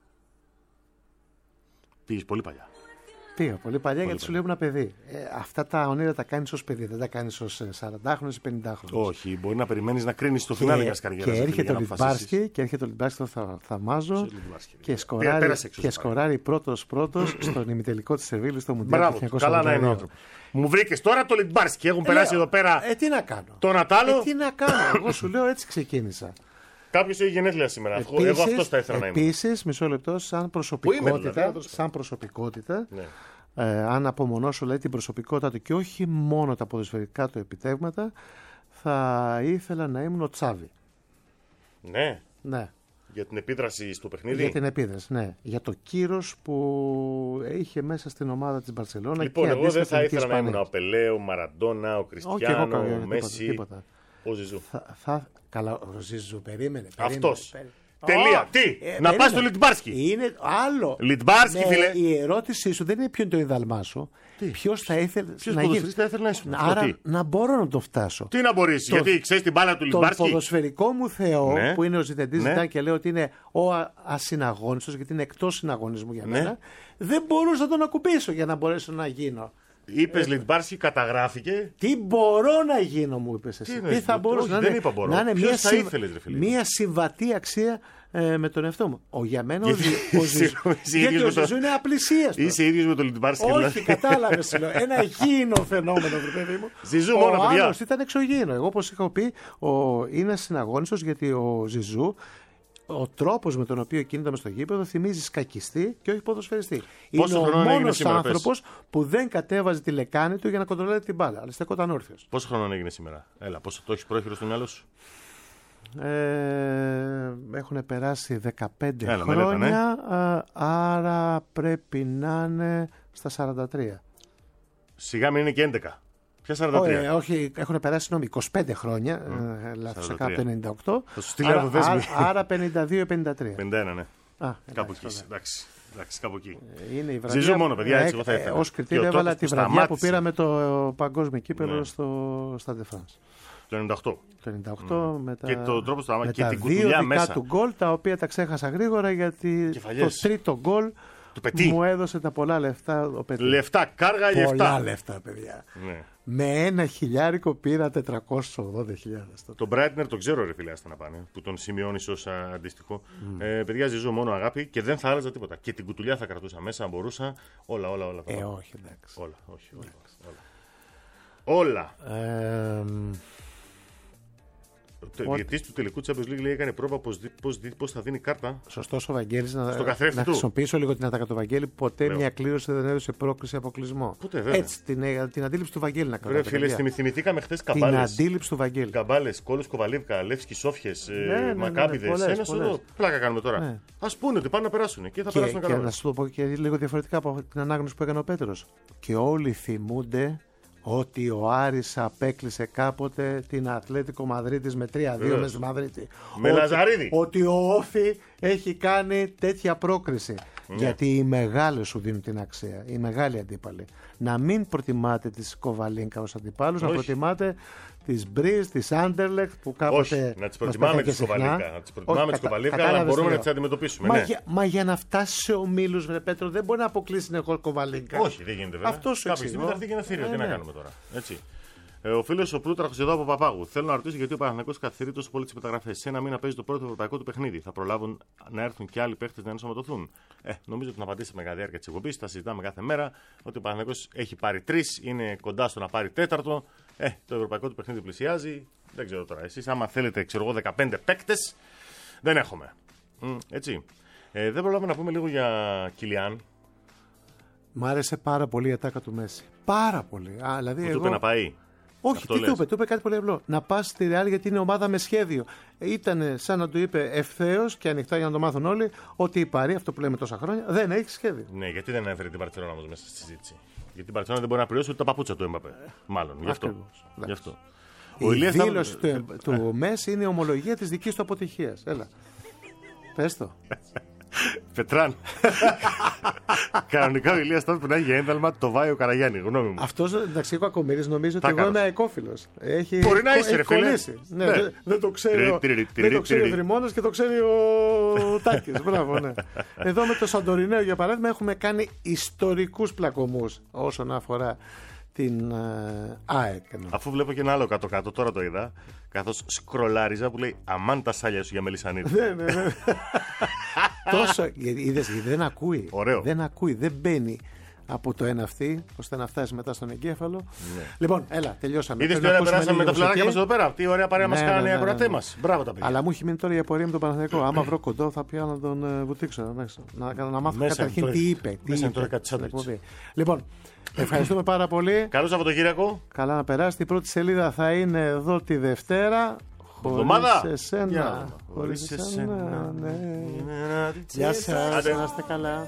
[SPEAKER 1] Πήγες πολύ παλιά.
[SPEAKER 2] Πήγα πολύ παλιά, πολύ γιατί παλιά. Σου λέω ένα παιδί. Ε, αυτά τα ονείρα τα κάνεις ως παιδί, δεν τα κάνεις ως σαραντάχρονος ή πενηντάχρονος.
[SPEAKER 1] Όχι, μπορεί να περιμένεις να κρίνεις το φινάλε μιας καριέρας.
[SPEAKER 2] Και έρχεται ο Λιτμπάρσκι, και έρχεται ο Λιτμπάρσκι, θα θαυμάζω, και σκοράρει, και σκοράρει πρώτος πρώτος στον ημιτελικό της Σεβίλης στο Μουντιάλ του χίλια εννιακόσια ογδόντα δύο.
[SPEAKER 1] Καλά να είναι. Μου βρήκες τώρα το Λιτμπάρσκι, έχουν ε, περάσει λέω, εδώ πέρα.
[SPEAKER 2] Ε, τι να κάνω.
[SPEAKER 1] Τον Ατάλο.
[SPEAKER 2] Ε, τι να κάνω. Εγώ σου λέω έτσι ξεκίνησα.
[SPEAKER 1] Κάποιος έχει γενέθλια σήμερα. Επίσης, εγώ αυτός θα ήθελα να είμαι.
[SPEAKER 2] Επίσης, μισό λεπτό, σαν προσωπικότητα. Σαν προσωπικότητα. Ναι. Ε, αν απομονώσω λέει, την προσωπικότητα του και όχι μόνο τα ποδοσφαιρικά του επιτεύγματα, θα ήθελα να ήμουν ο Τσάβη.
[SPEAKER 1] Ναι.
[SPEAKER 2] Ναι.
[SPEAKER 1] Για την επίδραση στο παιχνίδι.
[SPEAKER 2] Για την επίδραση, ναι. Για το κύρος που είχε μέσα στην ομάδα της Μπαρσελόνα.
[SPEAKER 1] Λοιπόν,
[SPEAKER 2] και
[SPEAKER 1] εγώ δεν θα ήθελα να ήμουν ο Πελέ, ο Μαραντόνα, ο Κριστιάνο, ο Μέση.
[SPEAKER 2] Τίποτα, τίποτα.
[SPEAKER 1] Ο Ζιζού.
[SPEAKER 2] Θα, θα, καλά, ο Ζιζού, περίμενε. περίμενε
[SPEAKER 1] Αυτός.
[SPEAKER 2] περίμενε.
[SPEAKER 1] Τελεία.
[SPEAKER 2] Oh,
[SPEAKER 1] Τι,
[SPEAKER 2] ε,
[SPEAKER 1] να
[SPEAKER 2] περίμενε.
[SPEAKER 1] πας στο Λιτμπάρσκι.
[SPEAKER 2] Είναι άλλο.
[SPEAKER 1] Λιτμπάρσκι,
[SPEAKER 2] ναι,
[SPEAKER 1] φίλε.
[SPEAKER 2] Η ερώτησή σου δεν είναι ποιο είναι το ιδάλμά σου. Ποιο θα ήθελε
[SPEAKER 1] Ποιος
[SPEAKER 2] να γίνει.
[SPEAKER 1] ποδοσφαιριστής θα ήθελε να ήσουν.
[SPEAKER 2] Άρα
[SPEAKER 1] Τι?
[SPEAKER 2] να μπορώ να το φτάσω.
[SPEAKER 1] Τι να μπορείς,
[SPEAKER 2] Το-
[SPEAKER 1] γιατί ξέρεις την μπάλα του
[SPEAKER 2] Τον
[SPEAKER 1] Λιτμπάρσκι.
[SPEAKER 2] ποδοσφαιρικό μου Θεό,
[SPEAKER 1] Ναι.
[SPEAKER 2] που είναι ο Ζητεντής
[SPEAKER 1] Ναι.
[SPEAKER 2] Ζητάν και λέω ότι είναι ο α- ασυναγώνιστος, γιατί είναι εκτός συναγωνισμού για
[SPEAKER 1] Ναι.
[SPEAKER 2] μένα, δεν μπορούσα να τον ακουμπήσω για να μπορέσω να γίνω.
[SPEAKER 1] Είπες Λιτμπάρσκι, καταγράφηκε.
[SPEAKER 2] Τι μπορώ να γίνω, μου είπες εσύ.
[SPEAKER 1] Τι
[SPEAKER 2] Τι,
[SPEAKER 1] εννοείς,
[SPEAKER 2] θα
[SPEAKER 1] όχι,
[SPEAKER 2] μπορούσα
[SPEAKER 1] δεν
[SPEAKER 2] να είναι,
[SPEAKER 1] είπα μπορώ.
[SPEAKER 2] να είναι
[SPEAKER 1] Ποιος
[SPEAKER 2] μια,
[SPEAKER 1] θα
[SPEAKER 2] συμβ-
[SPEAKER 1] ήθελες, ρε φίλε?
[SPEAKER 2] μια συμβατή αξία ε, με τον εαυτό μου. Ο, για μένα ο,
[SPEAKER 1] Γιατί-
[SPEAKER 2] Ζη- ο Ζιζού,
[SPEAKER 1] είσαι
[SPEAKER 2] γιατί
[SPEAKER 1] ίδιος
[SPEAKER 2] ο
[SPEAKER 1] με το-
[SPEAKER 2] Ζιζού είναι απλησίαστος.
[SPEAKER 1] Είσαι ίδιος με το Λιτμπάρσκι.
[SPEAKER 2] Όχι, κατάλαβε. Ένα γήινο φαινόμενο, βρε παιδί μου.
[SPEAKER 1] Ζιζού
[SPEAKER 2] ο
[SPEAKER 1] μόνο, παιδιά.
[SPEAKER 2] άλλος ήταν εξωγήινο. Εγώ, όπως είχα πει, ο, είναι συναγώνιστος γιατί ο Ζιζού, ο τρόπος με τον οποίο κινείται μες στο γήπεδο θυμίζει σκακιστή και όχι ποδοσφαιριστή.
[SPEAKER 1] Πόσο
[SPEAKER 2] Είναι ο
[SPEAKER 1] χρόνο έγινε
[SPEAKER 2] μόνος
[SPEAKER 1] σήμερα,
[SPEAKER 2] άνθρωπος που δεν κατέβαζε τη λεκάνη του για να κοντρολάρει την μπάλα. Αλλά στεκόταν όρθιος.
[SPEAKER 1] Πόσο χρόνο έγινε σήμερα? Έλα, πόσο το έχεις πρόχειρο στο μυαλό σου?
[SPEAKER 2] Ε, έχουν περάσει δεκαπέντε
[SPEAKER 1] Έλα, μελέτα,
[SPEAKER 2] χρόνια, α, άρα πρέπει να είναι στα σαράντα τρία.
[SPEAKER 1] Σιγά μην είναι και έντεκα. Ποια σαράντα τρία?
[SPEAKER 2] Όχι, όχι, έχουν περάσει συγγνώμη, είκοσι πέντε χρόνια. Ε, λάθος,
[SPEAKER 1] σαράντα τρία.
[SPEAKER 2] έκανα το ενενήντα οκτώ.
[SPEAKER 1] Θα σου στείλω
[SPEAKER 2] Άρα,
[SPEAKER 1] ένα δέσμη.
[SPEAKER 2] άρα, άρα πενήντα δύο πενήντα τρία.
[SPEAKER 1] πενήντα ένα, ναι.
[SPEAKER 2] Α,
[SPEAKER 1] Κάπου
[SPEAKER 2] εντάξει,
[SPEAKER 1] εκεί.
[SPEAKER 2] ωραία.
[SPEAKER 1] Εντάξει, εντάξει, κάπου εκεί.
[SPEAKER 2] Είναι η βραδιά.
[SPEAKER 1] Ζιζού μόνο, παιδιά, έτσι εγώ θα ήθελα.
[SPEAKER 2] Ως
[SPEAKER 1] Και ο
[SPEAKER 2] κριτήριο έβαλα
[SPEAKER 1] τρόπος
[SPEAKER 2] τη
[SPEAKER 1] που
[SPEAKER 2] βραδιά που
[SPEAKER 1] σταμάτησε.
[SPEAKER 2] πήραμε το παγκόσμιο κύπελο
[SPEAKER 1] Ναι.
[SPEAKER 2] στο Stade de France.
[SPEAKER 1] Το ενενήντα οκτώ.
[SPEAKER 2] Το ενενήντα οκτώ με τα,
[SPEAKER 1] Και το τρόπο στο άμα-
[SPEAKER 2] με
[SPEAKER 1] και
[SPEAKER 2] τα
[SPEAKER 1] την
[SPEAKER 2] δύο
[SPEAKER 1] κουτουλιά
[SPEAKER 2] δικά
[SPEAKER 1] μέσα.
[SPEAKER 2] του γκολ, τα οποία τα ξέχασα γρήγορα γιατί το
[SPEAKER 1] Κεφαλιές.
[SPEAKER 2] τρίτο γκολ
[SPEAKER 1] Του Πετί.
[SPEAKER 2] μου έδωσε τα πολλά λεφτά ο Πετί.
[SPEAKER 1] Λεφτά, κάργα
[SPEAKER 2] Πολλά
[SPEAKER 1] λεφτά.
[SPEAKER 2] λεφτά, παιδιά.
[SPEAKER 1] Ναι.
[SPEAKER 2] Με ένα χιλιάρικο πήρα τετρακόσιες ογδόντα χιλιάδες.
[SPEAKER 1] Τον Μπράιτνερ τον ξέρω, ρε φίλε, άστα να πάνε. Που τον σημειώνει ω αντίστοιχο. Mm. Ε, παιδιά, Ζιζού μόνο αγάπη και δεν θα άλλαζα τίποτα. Και την κουτουλιά θα κρατούσα μέσα, αν μπορούσα. Όλα, όλα, όλα.
[SPEAKER 2] Ε,
[SPEAKER 1] όλα.
[SPEAKER 2] όχι, εντάξει.
[SPEAKER 1] Όλα, όχι, όλα. Όλα. όλα.
[SPEAKER 2] Ε,
[SPEAKER 1] Ο διαιτητής του τελικού Champions League λέει έκανε πρόβα πώς, δι- πώς, δι- πώς θα δίνει κάρτα.
[SPEAKER 2] Σωστός ο Βαγγέλης να,
[SPEAKER 1] Στο καθρέφτη
[SPEAKER 2] να
[SPEAKER 1] του.
[SPEAKER 2] χρησιμοποιήσω λίγο την ατάκα του Βαγγέλη. Ποτέ
[SPEAKER 1] Λέω.
[SPEAKER 2] μια κλήρωση δεν έδωσε πρόκριση αποκλεισμό.
[SPEAKER 1] Ποτέ, βέβαια.
[SPEAKER 2] Έτσι, την, ε, την αντίληψη του Βαγγέλη να
[SPEAKER 1] Ρε
[SPEAKER 2] κρατάτε.
[SPEAKER 1] φίλε,
[SPEAKER 2] παιδιά.
[SPEAKER 1] θυμη- θυμηθήκαμε χθε
[SPEAKER 2] Την
[SPEAKER 1] καμπάλες.
[SPEAKER 2] αντίληψη του Βαγγέλη.
[SPEAKER 1] Καμπάλες, Κόλος Κοβαλίβκα, Λεύσκι Σόφιες,
[SPEAKER 2] Ναι, ναι, ναι,
[SPEAKER 1] Μακάμπιδες.
[SPEAKER 2] πολλές,
[SPEAKER 1] Ένα
[SPEAKER 2] πολλές.
[SPEAKER 1] σωρό. Πλάκα κάνουμε τώρα.
[SPEAKER 2] Ναι.
[SPEAKER 1] Ας πούνε ότι πάνε να περάσουν και θα
[SPEAKER 2] Και,
[SPEAKER 1] περάσουν
[SPEAKER 2] και
[SPEAKER 1] καλά.
[SPEAKER 2] να σου το πω και λίγο διαφορετικά από την ανάγνωση που έκανε ο Πέτρος. Και όλοι θυμούνται ότι ο Άρης απέκλεισε κάποτε την Ατλέτικο Μαδρίτης με τρία δύο
[SPEAKER 1] Βεβαίως.
[SPEAKER 2] μες στη Μαδρίτη.
[SPEAKER 1] Με
[SPEAKER 2] Ότι-
[SPEAKER 1] Λαζαρίδη.
[SPEAKER 2] Ότι ο Όφη έχει κάνει τέτοια πρόκριση.
[SPEAKER 1] Ναι.
[SPEAKER 2] Γιατί οι μεγάλες σου δίνουν την αξία. Οι μεγάλοι αντίπαλοι. Να μην προτιμάτε τις Κοβαλίνκα ως αντιπάλους, να
[SPEAKER 1] Όχι.
[SPEAKER 2] προτιμάτε τις Μπριζ, τις Άντερλεχτ που κάποτε.
[SPEAKER 1] Όχι, να τις
[SPEAKER 2] μας
[SPEAKER 1] προτιμάμε
[SPEAKER 2] πέθανε
[SPEAKER 1] τις
[SPEAKER 2] και συχνά.
[SPEAKER 1] Κοβαλίβκα. Να τις προτιμάμε
[SPEAKER 2] Όχι,
[SPEAKER 1] τις
[SPEAKER 2] κατα-
[SPEAKER 1] Κοβαλίβκα, αλλά
[SPEAKER 2] κατάλαβες
[SPEAKER 1] μπορούμε
[SPEAKER 2] τι
[SPEAKER 1] να
[SPEAKER 2] λέω.
[SPEAKER 1] τις αντιμετωπίσουμε.
[SPEAKER 2] Μα,
[SPEAKER 1] ναι.
[SPEAKER 2] για, μα για να φτάσει σε ομίλους, βρε Πέτρο, δεν μπορεί να αποκλείσει συνεχώς Κοβαλίνκα.
[SPEAKER 1] Όχι, δεν γίνεται βέβαια.
[SPEAKER 2] Αυτό σου
[SPEAKER 1] Κάποια
[SPEAKER 2] εξηγώ.
[SPEAKER 1] στιγμή θα έρθει και ένα θύριο.
[SPEAKER 2] Ε,
[SPEAKER 1] Τι να
[SPEAKER 2] ναι.
[SPEAKER 1] κάνουμε τώρα. Έτσι. Ε, ο φίλο ο Πλούταρχο εδώ από Παπάγου. Θέλω να ρωτήσω γιατί ο Παναθηναϊκός καθυστερεί τόσο πολύ τι μεταγραφέ. Σε ένα μήνα παίζει το πρώτο ευρωπαϊκό του παιχνίδι. Θα προλάβουν να έρθουν και άλλοι παίχτε να ενσωματωθούν. Ε, νομίζω ότι να απαντήσαμε κατά τη διάρκεια τη εκπομπή. Τα συζητάμε κάθε μέρα. Ότι ο Παναθηναϊκός έχει πάρει τρει, είναι κοντά στο να πάρει τέταρτο. Ε, το ευρωπαϊκό του παιχνίδι πλησιάζει. Δεν ξέρω τώρα. Εσεί, άμα θέλετε, ξέρω εγώ, δεκαπέντε παίκτε, δεν έχουμε. Μ, έτσι. Ε, δεν προλάβουμε να πούμε λίγο για Κιλιάν.
[SPEAKER 2] Μ' άρεσε πάρα πολύ η ατάκα του Μέση. Πάρα πολύ. Α, δηλαδή
[SPEAKER 1] Που
[SPEAKER 2] εγώ...
[SPEAKER 1] του είπε να πάει.
[SPEAKER 2] Όχι,
[SPEAKER 1] Αυτό
[SPEAKER 2] τι
[SPEAKER 1] λες.
[SPEAKER 2] του είπε, του είπε κάτι πολύ απλό. Να πα στη Ρεάλ γιατί είναι ομάδα με σχέδιο. Ήταν σαν να του είπε ευθέω και ανοιχτά για να το μάθουν όλοι ότι η Παρί, αυτό που λέμε τόσα χρόνια, δεν έχει σχέδιο.
[SPEAKER 1] Ναι, γιατί δεν έφερε την Μπαρτσελόνα όμω μέσα στη συζήτηση. Γιατί την Μπαρτσελόνα δεν μπορεί να πληρώσει ούτε τα παπούτσα του Έμπαπε. Μάλλον, γι' αυτό.
[SPEAKER 2] Ακριβώς.
[SPEAKER 1] Γι' αυτό.
[SPEAKER 2] Η
[SPEAKER 1] Ηλίας θα-
[SPEAKER 2] δήλωση του, του Μέση είναι η ομολογία τη δική του αποτυχία. Έλα. Πες το.
[SPEAKER 1] Πετράν. Κανονικά ο Ηλίας τότε που να έχει ένταλμα το βάει ο Καραγιάννη, γνώμη μου.
[SPEAKER 2] Αυτό εντάξει, ο Κακομοίρης νομίζει ότι εγώ
[SPEAKER 1] Τάκαρος.
[SPEAKER 2] είμαι αεκόφιλο. Έχει,
[SPEAKER 1] Μπορεί να
[SPEAKER 2] έχει
[SPEAKER 1] είσαι, ρε φίλε.
[SPEAKER 2] κολλήσει. Ναι,
[SPEAKER 1] Ναι.
[SPEAKER 2] δεν, δεν το ξέρει ο,
[SPEAKER 1] Τυρι, τυρι,
[SPEAKER 2] δεν το ξέρει ο
[SPEAKER 1] τυρι.
[SPEAKER 2] Δρυμώνας και το ξέρει ο Τάκης. Μπράβο, ναι. Εδώ με το Σαντορινέο για παράδειγμα έχουμε κάνει ιστορικούς πλακωμούς όσον αφορά την ε, ΑΕΚ.
[SPEAKER 1] Αφού βλέπω και ένα άλλο κάτω-κάτω, τώρα το είδα. Καθώ σκρολάριζα που λέει αμάν τα σάλια σου για μελισανίδη.
[SPEAKER 2] Ναι, ναι, ναι. Τόσο, γιατί, είδες, γιατί δεν ακούει.
[SPEAKER 1] Ωραίο.
[SPEAKER 2] Δεν ακούει, δεν μπαίνει από το ένα αυτή, ώστε να φτάσει μετά στον εγκέφαλο.
[SPEAKER 1] Ναι.
[SPEAKER 2] Λοιπόν, έλα, τελειώσαμε.
[SPEAKER 1] Είδε τι
[SPEAKER 2] Πρέπει να
[SPEAKER 1] ωραία
[SPEAKER 2] ακούσουμε
[SPEAKER 1] περάσαμε με τα
[SPEAKER 2] λίγο
[SPEAKER 1] φλαράκια μα
[SPEAKER 2] μουσική.
[SPEAKER 1] εδώ πέρα. Τι ωραία παρέα μα
[SPEAKER 2] Ναι,
[SPEAKER 1] κάνανε
[SPEAKER 2] ναι,
[SPEAKER 1] οι
[SPEAKER 2] ναι,
[SPEAKER 1] ακροατέ
[SPEAKER 2] ναι.
[SPEAKER 1] μα. Μπράβο τα παιδιά.
[SPEAKER 2] Αλλά μου έχει μείνει τώρα η απορία με τον Παναθηναϊκό. Άμα βρω κοντό, θα πιάνω να τον ε, βουτήξω. εντάξει. Να, να, να μάθω
[SPEAKER 1] Μέσα
[SPEAKER 2] καταρχήν
[SPEAKER 1] είναι
[SPEAKER 2] τι
[SPEAKER 1] τώρα-
[SPEAKER 2] είπε. Τι
[SPEAKER 1] μέσα είναι
[SPEAKER 2] είπε
[SPEAKER 1] τώρα κάτι
[SPEAKER 2] στην
[SPEAKER 1] σάντουιτς.
[SPEAKER 2] εκπομπή. Λοιπόν, ευχαριστούμε πάρα πολύ.
[SPEAKER 1] Καλό Σαββατοκύριακο.
[SPEAKER 2] Καλά να περάσετε. Η πρώτη σελίδα θα είναι εδώ τη Δευτέρα.
[SPEAKER 1] Εβδομάδα.
[SPEAKER 2] Χωρίς εσένα.
[SPEAKER 1] Για να δούμε.
[SPEAKER 2] Χωρίς εσένα. Ναι.
[SPEAKER 1] Ναι.
[SPEAKER 2] Γεια σας.
[SPEAKER 1] Άντε.
[SPEAKER 2] Να είστε καλά.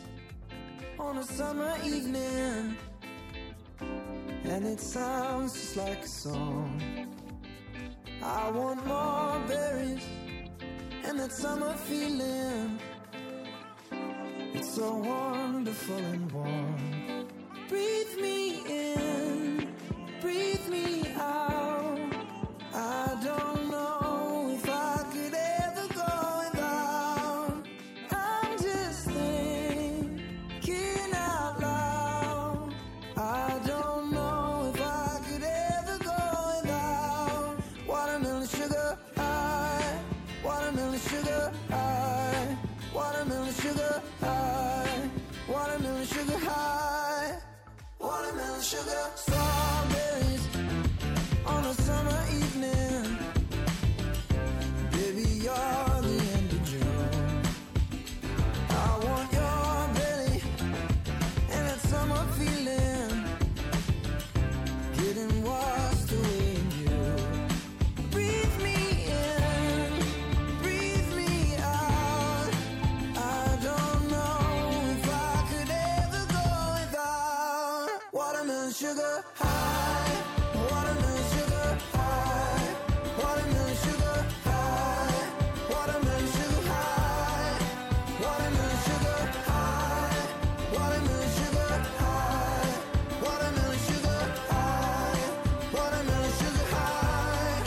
[SPEAKER 3] On a summer evening, and it sounds just like a song. I want more berries and that summer feeling. It's so wonderful and warm. Breathe me in, breathe me out. I don't know if I could ever go without. I'm just thinking out loud. I don't know if I could ever go without watermelon sugar high, watermelon sugar high, watermelon sugar high, watermelon sugar high, watermelon sugar. Strawberries on a summer evening. Baby, you're the end of June. I want your belly and that summer feeling, getting washed away in you. Breathe me in, breathe me out. I don't know if I could ever go without watermelon sugar high, watermelon sugar high, watermelon sugar high, watermelon sugar high, watermelon sugar high, watermelon sugar high, watermelon sugar high, watermelon sugar high.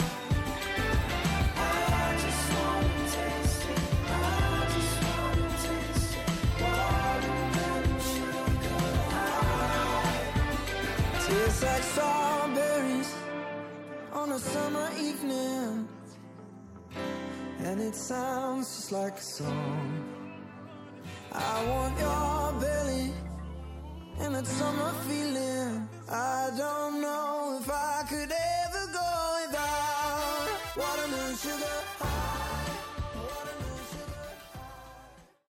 [SPEAKER 3] I just wanna taste it, I just wanna taste it, watermelon sugar high. Tastes like strawberries on a summer evening, and it sounds just like a song. I want your belly and that summer feeling. I don't know if I could ever go without watermelon sugar high.